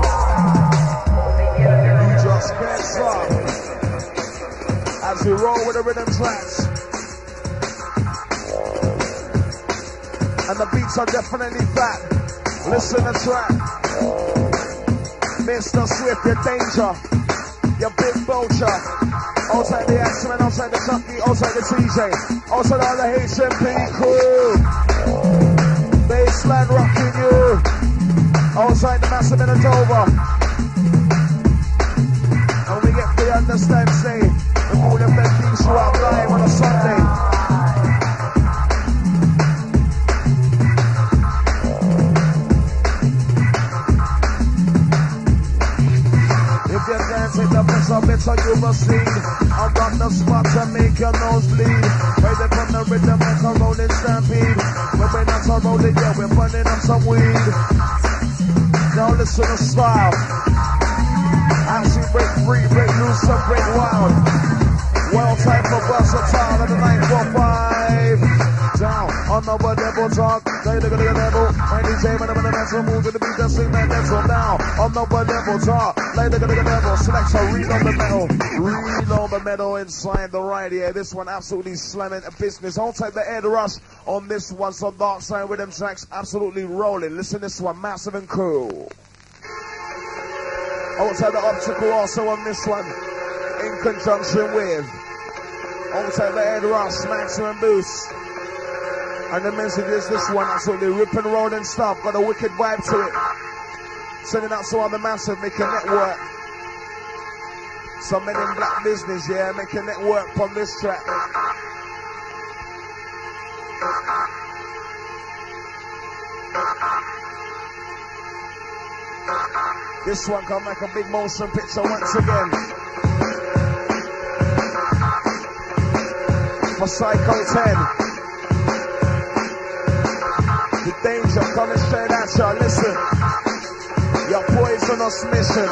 S1: You just get some. As we roll with the rhythm tracks. And the beats are definitely fat. Listen to track. Mr. Swift, your danger. Your big vulture. Outside the X-Men, outside the Chucky, outside the TJ. Outside all the HMP crew. Baseline rocking you. Outside the Massive and Dover. And we get the understand, say, the moon and bed beats you out live on a Sunday. If you can't take the piss of it, so you must see. I've got the spot to make your nose bleed. Right there from the rhythm, it's a rolling stampede. When we're not so rolling, yeah, we're burning up some weed. Now listen to style. As you break free, break loose, and break wild. Well time for versatile at the 945. Down on the devil talk. They look at the devil. My DJ, man, I'm in the dance and move to the beat and sing that mental now. On the level top, like the level, select a read on the metal. Read on the metal inside the right here. This one absolutely slamming a business. I'll take the Ed Rush on this one. So Dark Side Rhythm tracks absolutely rolling. Listen this one, massive and cool. I'll take the Optical also on this one. In conjunction with I'll take the Ed Rush, maximum boost. And the message is this one, absolutely rip and roll and stuff. Got a wicked vibe to it. Sending out to all the massive, make a network. Some men in black business, yeah, make a network from this track. This one come like a big motion picture once again. For Psycho 10. The danger coming straight at you. Listen, your poisonous mission.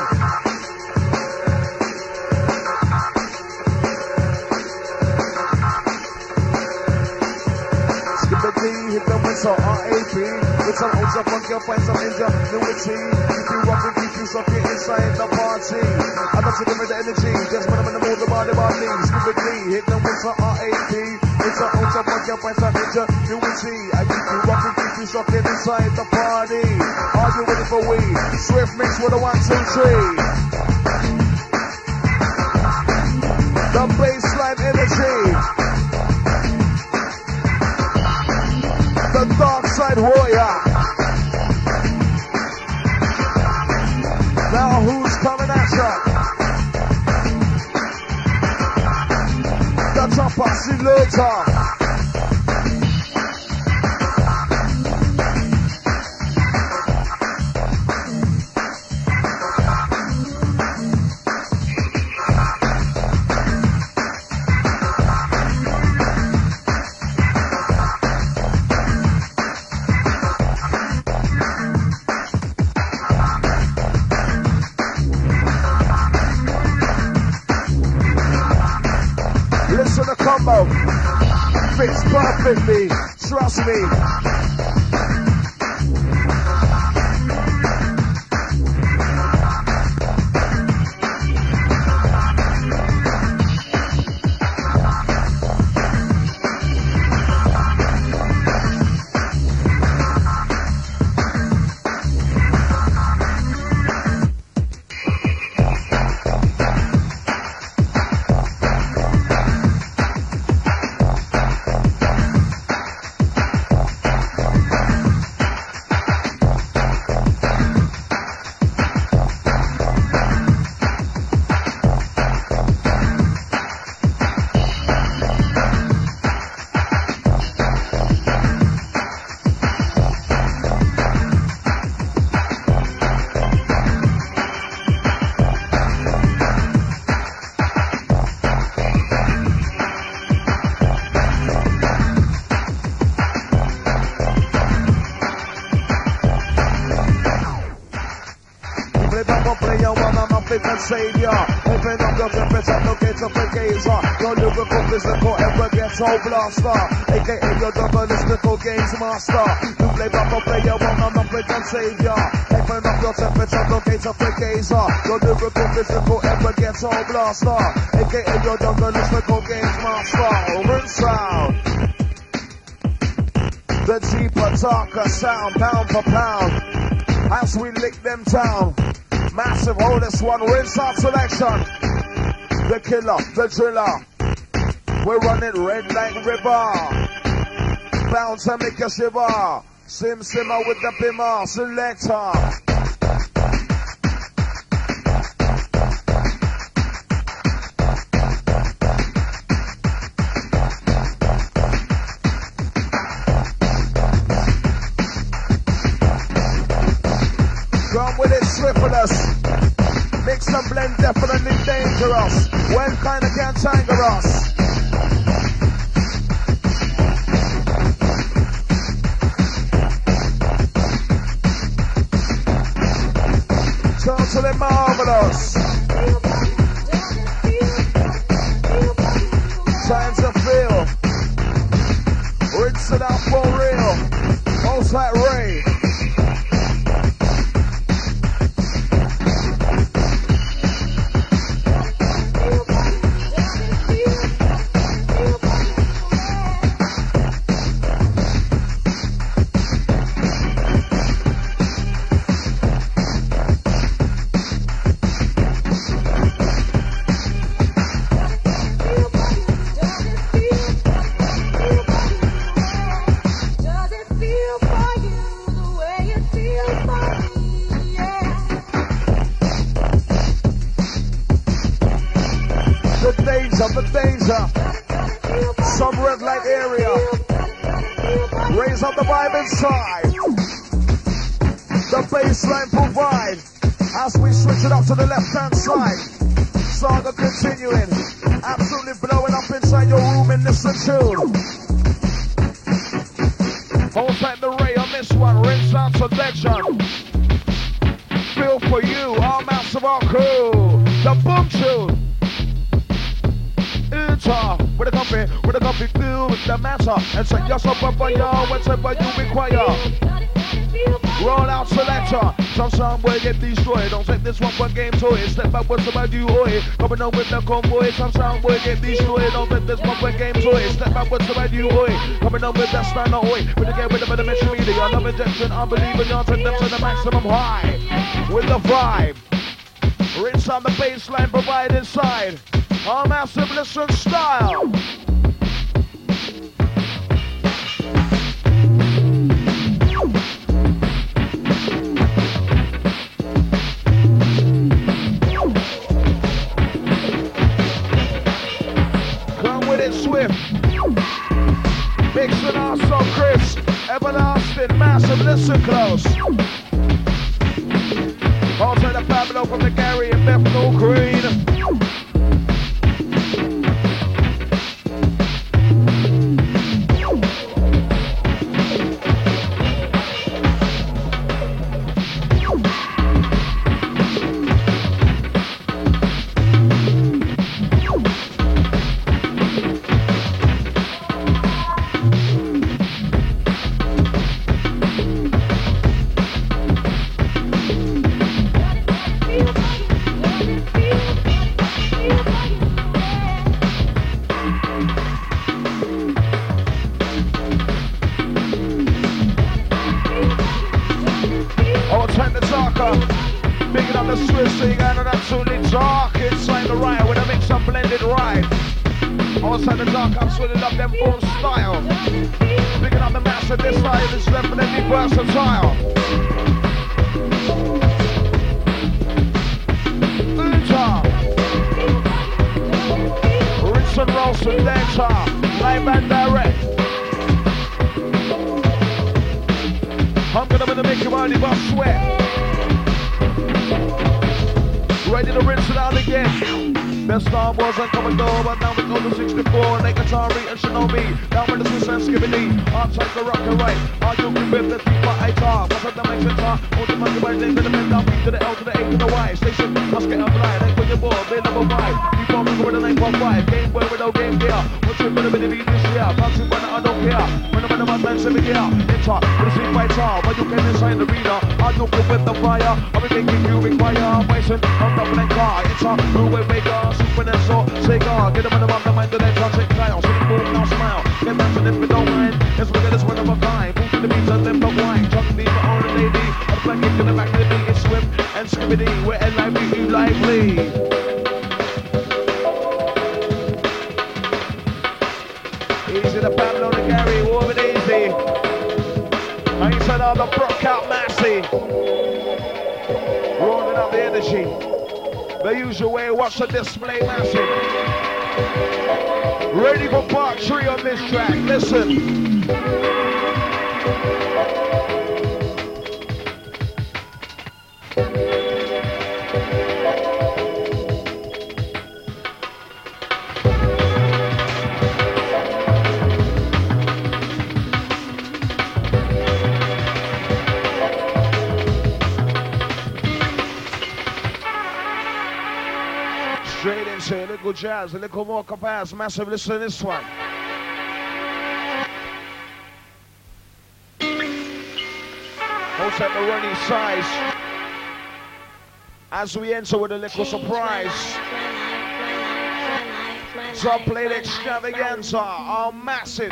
S1: Skip the D, hit the whistle, RAP. With some ultra funk, you'll find some ingenuity. Keep you rocking, keep you sucking inside the party. I got to give it the energy, just when I'm in the mood, the body. Skip the D, hit the whistle, RAP. With some ultra funk, you'll find some ingenuity. I keep you rocking, shocking inside the party. Are you ready for we? Swift mix with a 1, 2, 3. The baseline energy. The Dark Side Warrior. Now who's coming at you? The Chopper Simulator. Fits perfectly, trust me. Savior, open up your temperature, locate up a gazer. Your lyrical, physical, ever ghetto blaster, aka your double mystical games master. You play back or play your one on and savior. Open up your temperature, locate up a gazer. Your lyrical, physical, ever ghetto blaster, aka your double mystical games master. Ring sound. The deeper, darker sound, pound for pound, as we lick them down. Massive, hold this one, rinse out selection. The killer, the driller. We're running red like river. Bounce and make a shiver. Simmer with the bimmer, selector. Come with it, swiftness. Mix and blend, definitely dangerous. When kinda can't tangle us. Totally marvelous. Time to feel. Rinse it out for real. Most like Ray. danger, the danger. Some red light area. Raise up the vibe inside. The baseline provide. As we switch it up to the left-hand side. Saga continuing. Absolutely blowing up inside your room in this tune. Hold tight the ray on this one. Rinse out selection. Feel for you. Our massive, our crew. The boom tune. With a coffee feel with the matter. And say yes up for y'all, whatever you require. Roll out selector. Some sound boy get destroyed. Don't take this one for game toy. Step back what's about you, oi. Coming on with the convoy. Some sound boy get destroyed. Don't take this one for game toy. Step back what's about you, oi. Coming on with that standard, oi. When you get rid of the dimension media, love injection, unbelievable, y'all take them to the maximum high. With the vibe. Rinse on the baseline, provide inside. Our massive listen style. Come with it swift. Mixing our song crisp. Everlasting, massive, listen close. Hold to the Pablo from the Gary and Bethnal Green. Outside the dark, I'm swilling up them full style. Picking up the mass of this style is definitely versatile. Ultra. Rinse and roast and data. Live and direct. I'm gonna make you money but sweat. Ready to rinse it out again. Best Star Wars and Commodore, but now we go to 64. Like Atari and Shinobi, down with the Swiss and Skibbity. Outside the rock and right, are you with the deep for ITAR? What's up the main guitar? All the money right into the men down, B to the L to the A to the Y. Station must get up right, like when you're bored, they number 5. Keep on looking with the 9.5. Game boy with no game gear. What's your gonna be the beat this year? Bouncing when I don't care. When I'm in my man 7 year. Enter with a sweet white tar, but you can inside the reader. Are you with the fire? I'll be making you require. Bison, I'm the blank car. It's a blue way maker. Super Nesso, Sega, get them on the mind, the legs, I'll take style. So you move now, smile. Get back to them, but don't mind. Let's look at this one of a kind. Move to the beats and them but wine. Chuck me for all the lady. I'm flanking to the back of the beat, it's swift and skibbity. We're lively, you lively. Easy to Pablo to Gary, warm and easy. I ain't said all the broke out Massey. Rolling up the energy. The usual way, watch the display massive. Ready for part 3 on this track, listen. Straight into a little jazz, a little more capacity, massive. Listen to this one. Hold at the running size. As we enter with a little surprise. Top-plate extravaganza, our massive.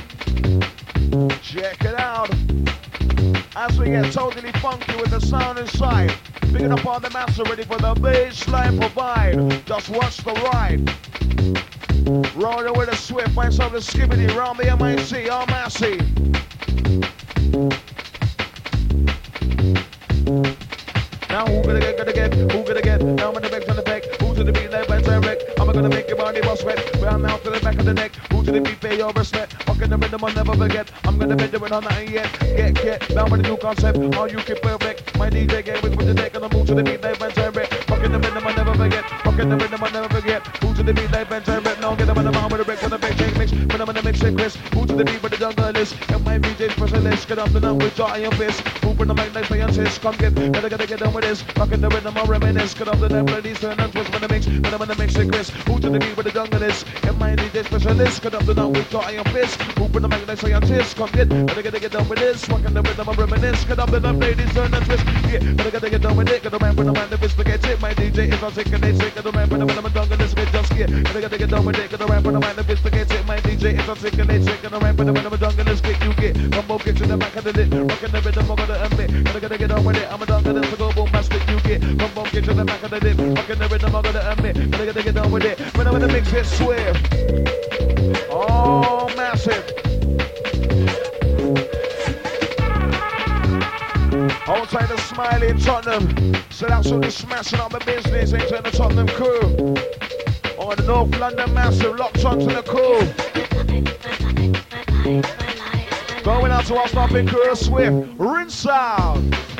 S1: Check it out. As we get totally funky with the sound inside. Picking up on the master, ready for the baseline provide. Just watch the ride. Rolling with a swift, find some of the skibbity around the MIC, all massy. Now who gonna get, now I'm gonna back to the back, who's gonna be led by direct, I'm gonna make it body was sweat. Round out to the back of the neck. Who to the beat, pay your respect. Fucking the rhythm, I'll never forget. I'm gonna be doing on that yet. Get, down with the new concept. How you keep perfect. My DJ get with the deck on the move to the beat, they bend and wreck. Fucking the rhythm, I'll never forget. Fucking the rhythm, I'll never forget. Who to the beat, they bend and wreck. Now get them on the mouth with a break on the big shake mix. When I'm gonna mix it, Chris. Who to the beat with the jungle list. And my DJ specialist. Get up and down with jaw and fist. Who put the mic next to your sis. Come get, gotta get down with this. Fucking the rhythm, I'll reminisce. Get up the left, ladies, turn and twist when I mix. When I'm gonna mix it, Chris. Who to the beat with the jungle list. And my DJ specialist. Get up and down with jaw and fist. Who put the mic next to your sis. Come get, gotta get down with this. Fucking the rhythm, I'll reminisce. Get up the left, ladies, turn and twist. Yeah, gotta get down with it. Gotta man with the man that is to get it. My DJ is on sick and they sick. Gotta man with the man I'm a jungle list. Get just get. Gotta get down with it. Gotta man with the man that is to get it. My DJ is on sick and they sick. Gotta man with the man I'm a jungle list. Get you get. Combo kicks in the back of the lid. Rockin' the rhythm, I'm gonna admit. Gotta get down with it. I'm a jungle list. Go boom, mash it. You get. Combo kicks in the back of the lid. Rockin' the rhythm, I'm gonna admit. Gotta get down with it. When I'm gonna mix it, swift. Oh, massive. Outside the Smiley in Tottenham. So that's all the smashing up the business into the Tottenham crew. On the North London massive, locked onto the crew. Going out to our stopping crew, Swift. Rinse out.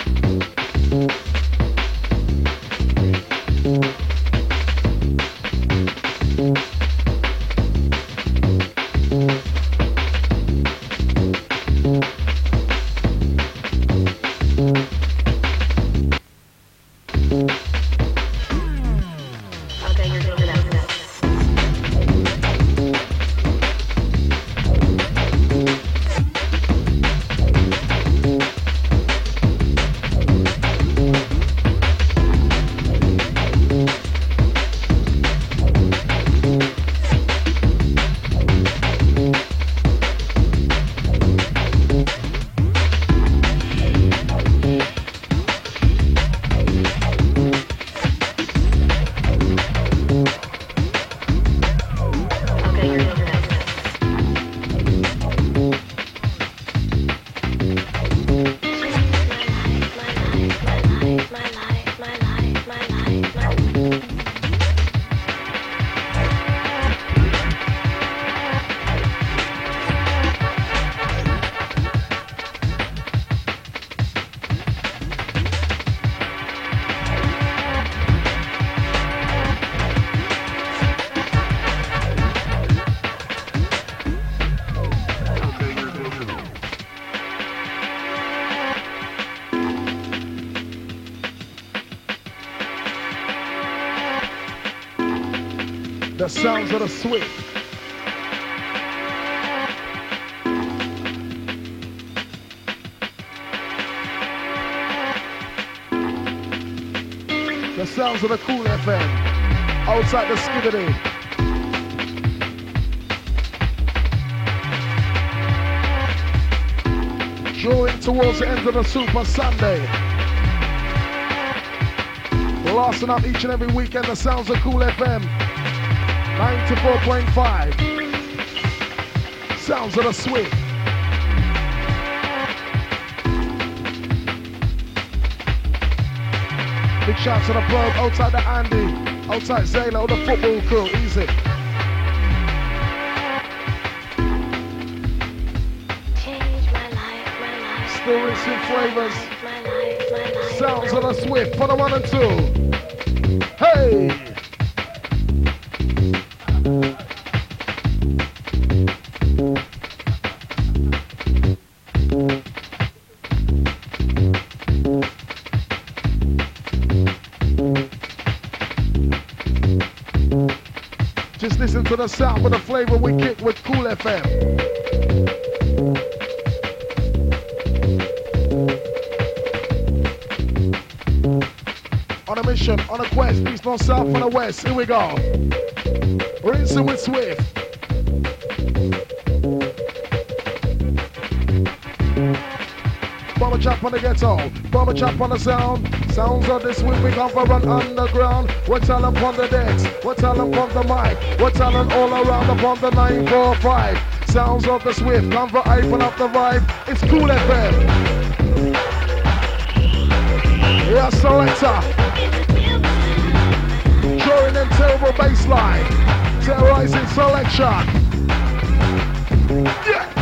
S1: The sounds of the Swift. The sounds of the Cool FM. Outside the Skibbity. Drawing towards the end of the Super Sunday. Lasting up each and every weekend, the sounds of Cool FM. 94.5. Sounds of the Swift. Big shout to the probe, outside the Andy, outside Zayla, all the football crew, easy. Still rinsing flavors. Sounds of the Swift for the 1 and 2. Hey! Just listen to the sound with the flavor we kick with Cool FM. On a mission, on a quest, east, north, south, and the west. Here we go. Rinsing with Swift. Bomber chop on the ghetto, bomber chop on the sound. Sounds of the Swift, we come for run underground. We're telling on the decks, we're telling on the mic, we're telling all around upon the 945. Sounds of the Swift, come for open up the vibe. It's Cool FM. Yeah, selector. Drawing them terrible bass line. Terrorizing selection. Yeah.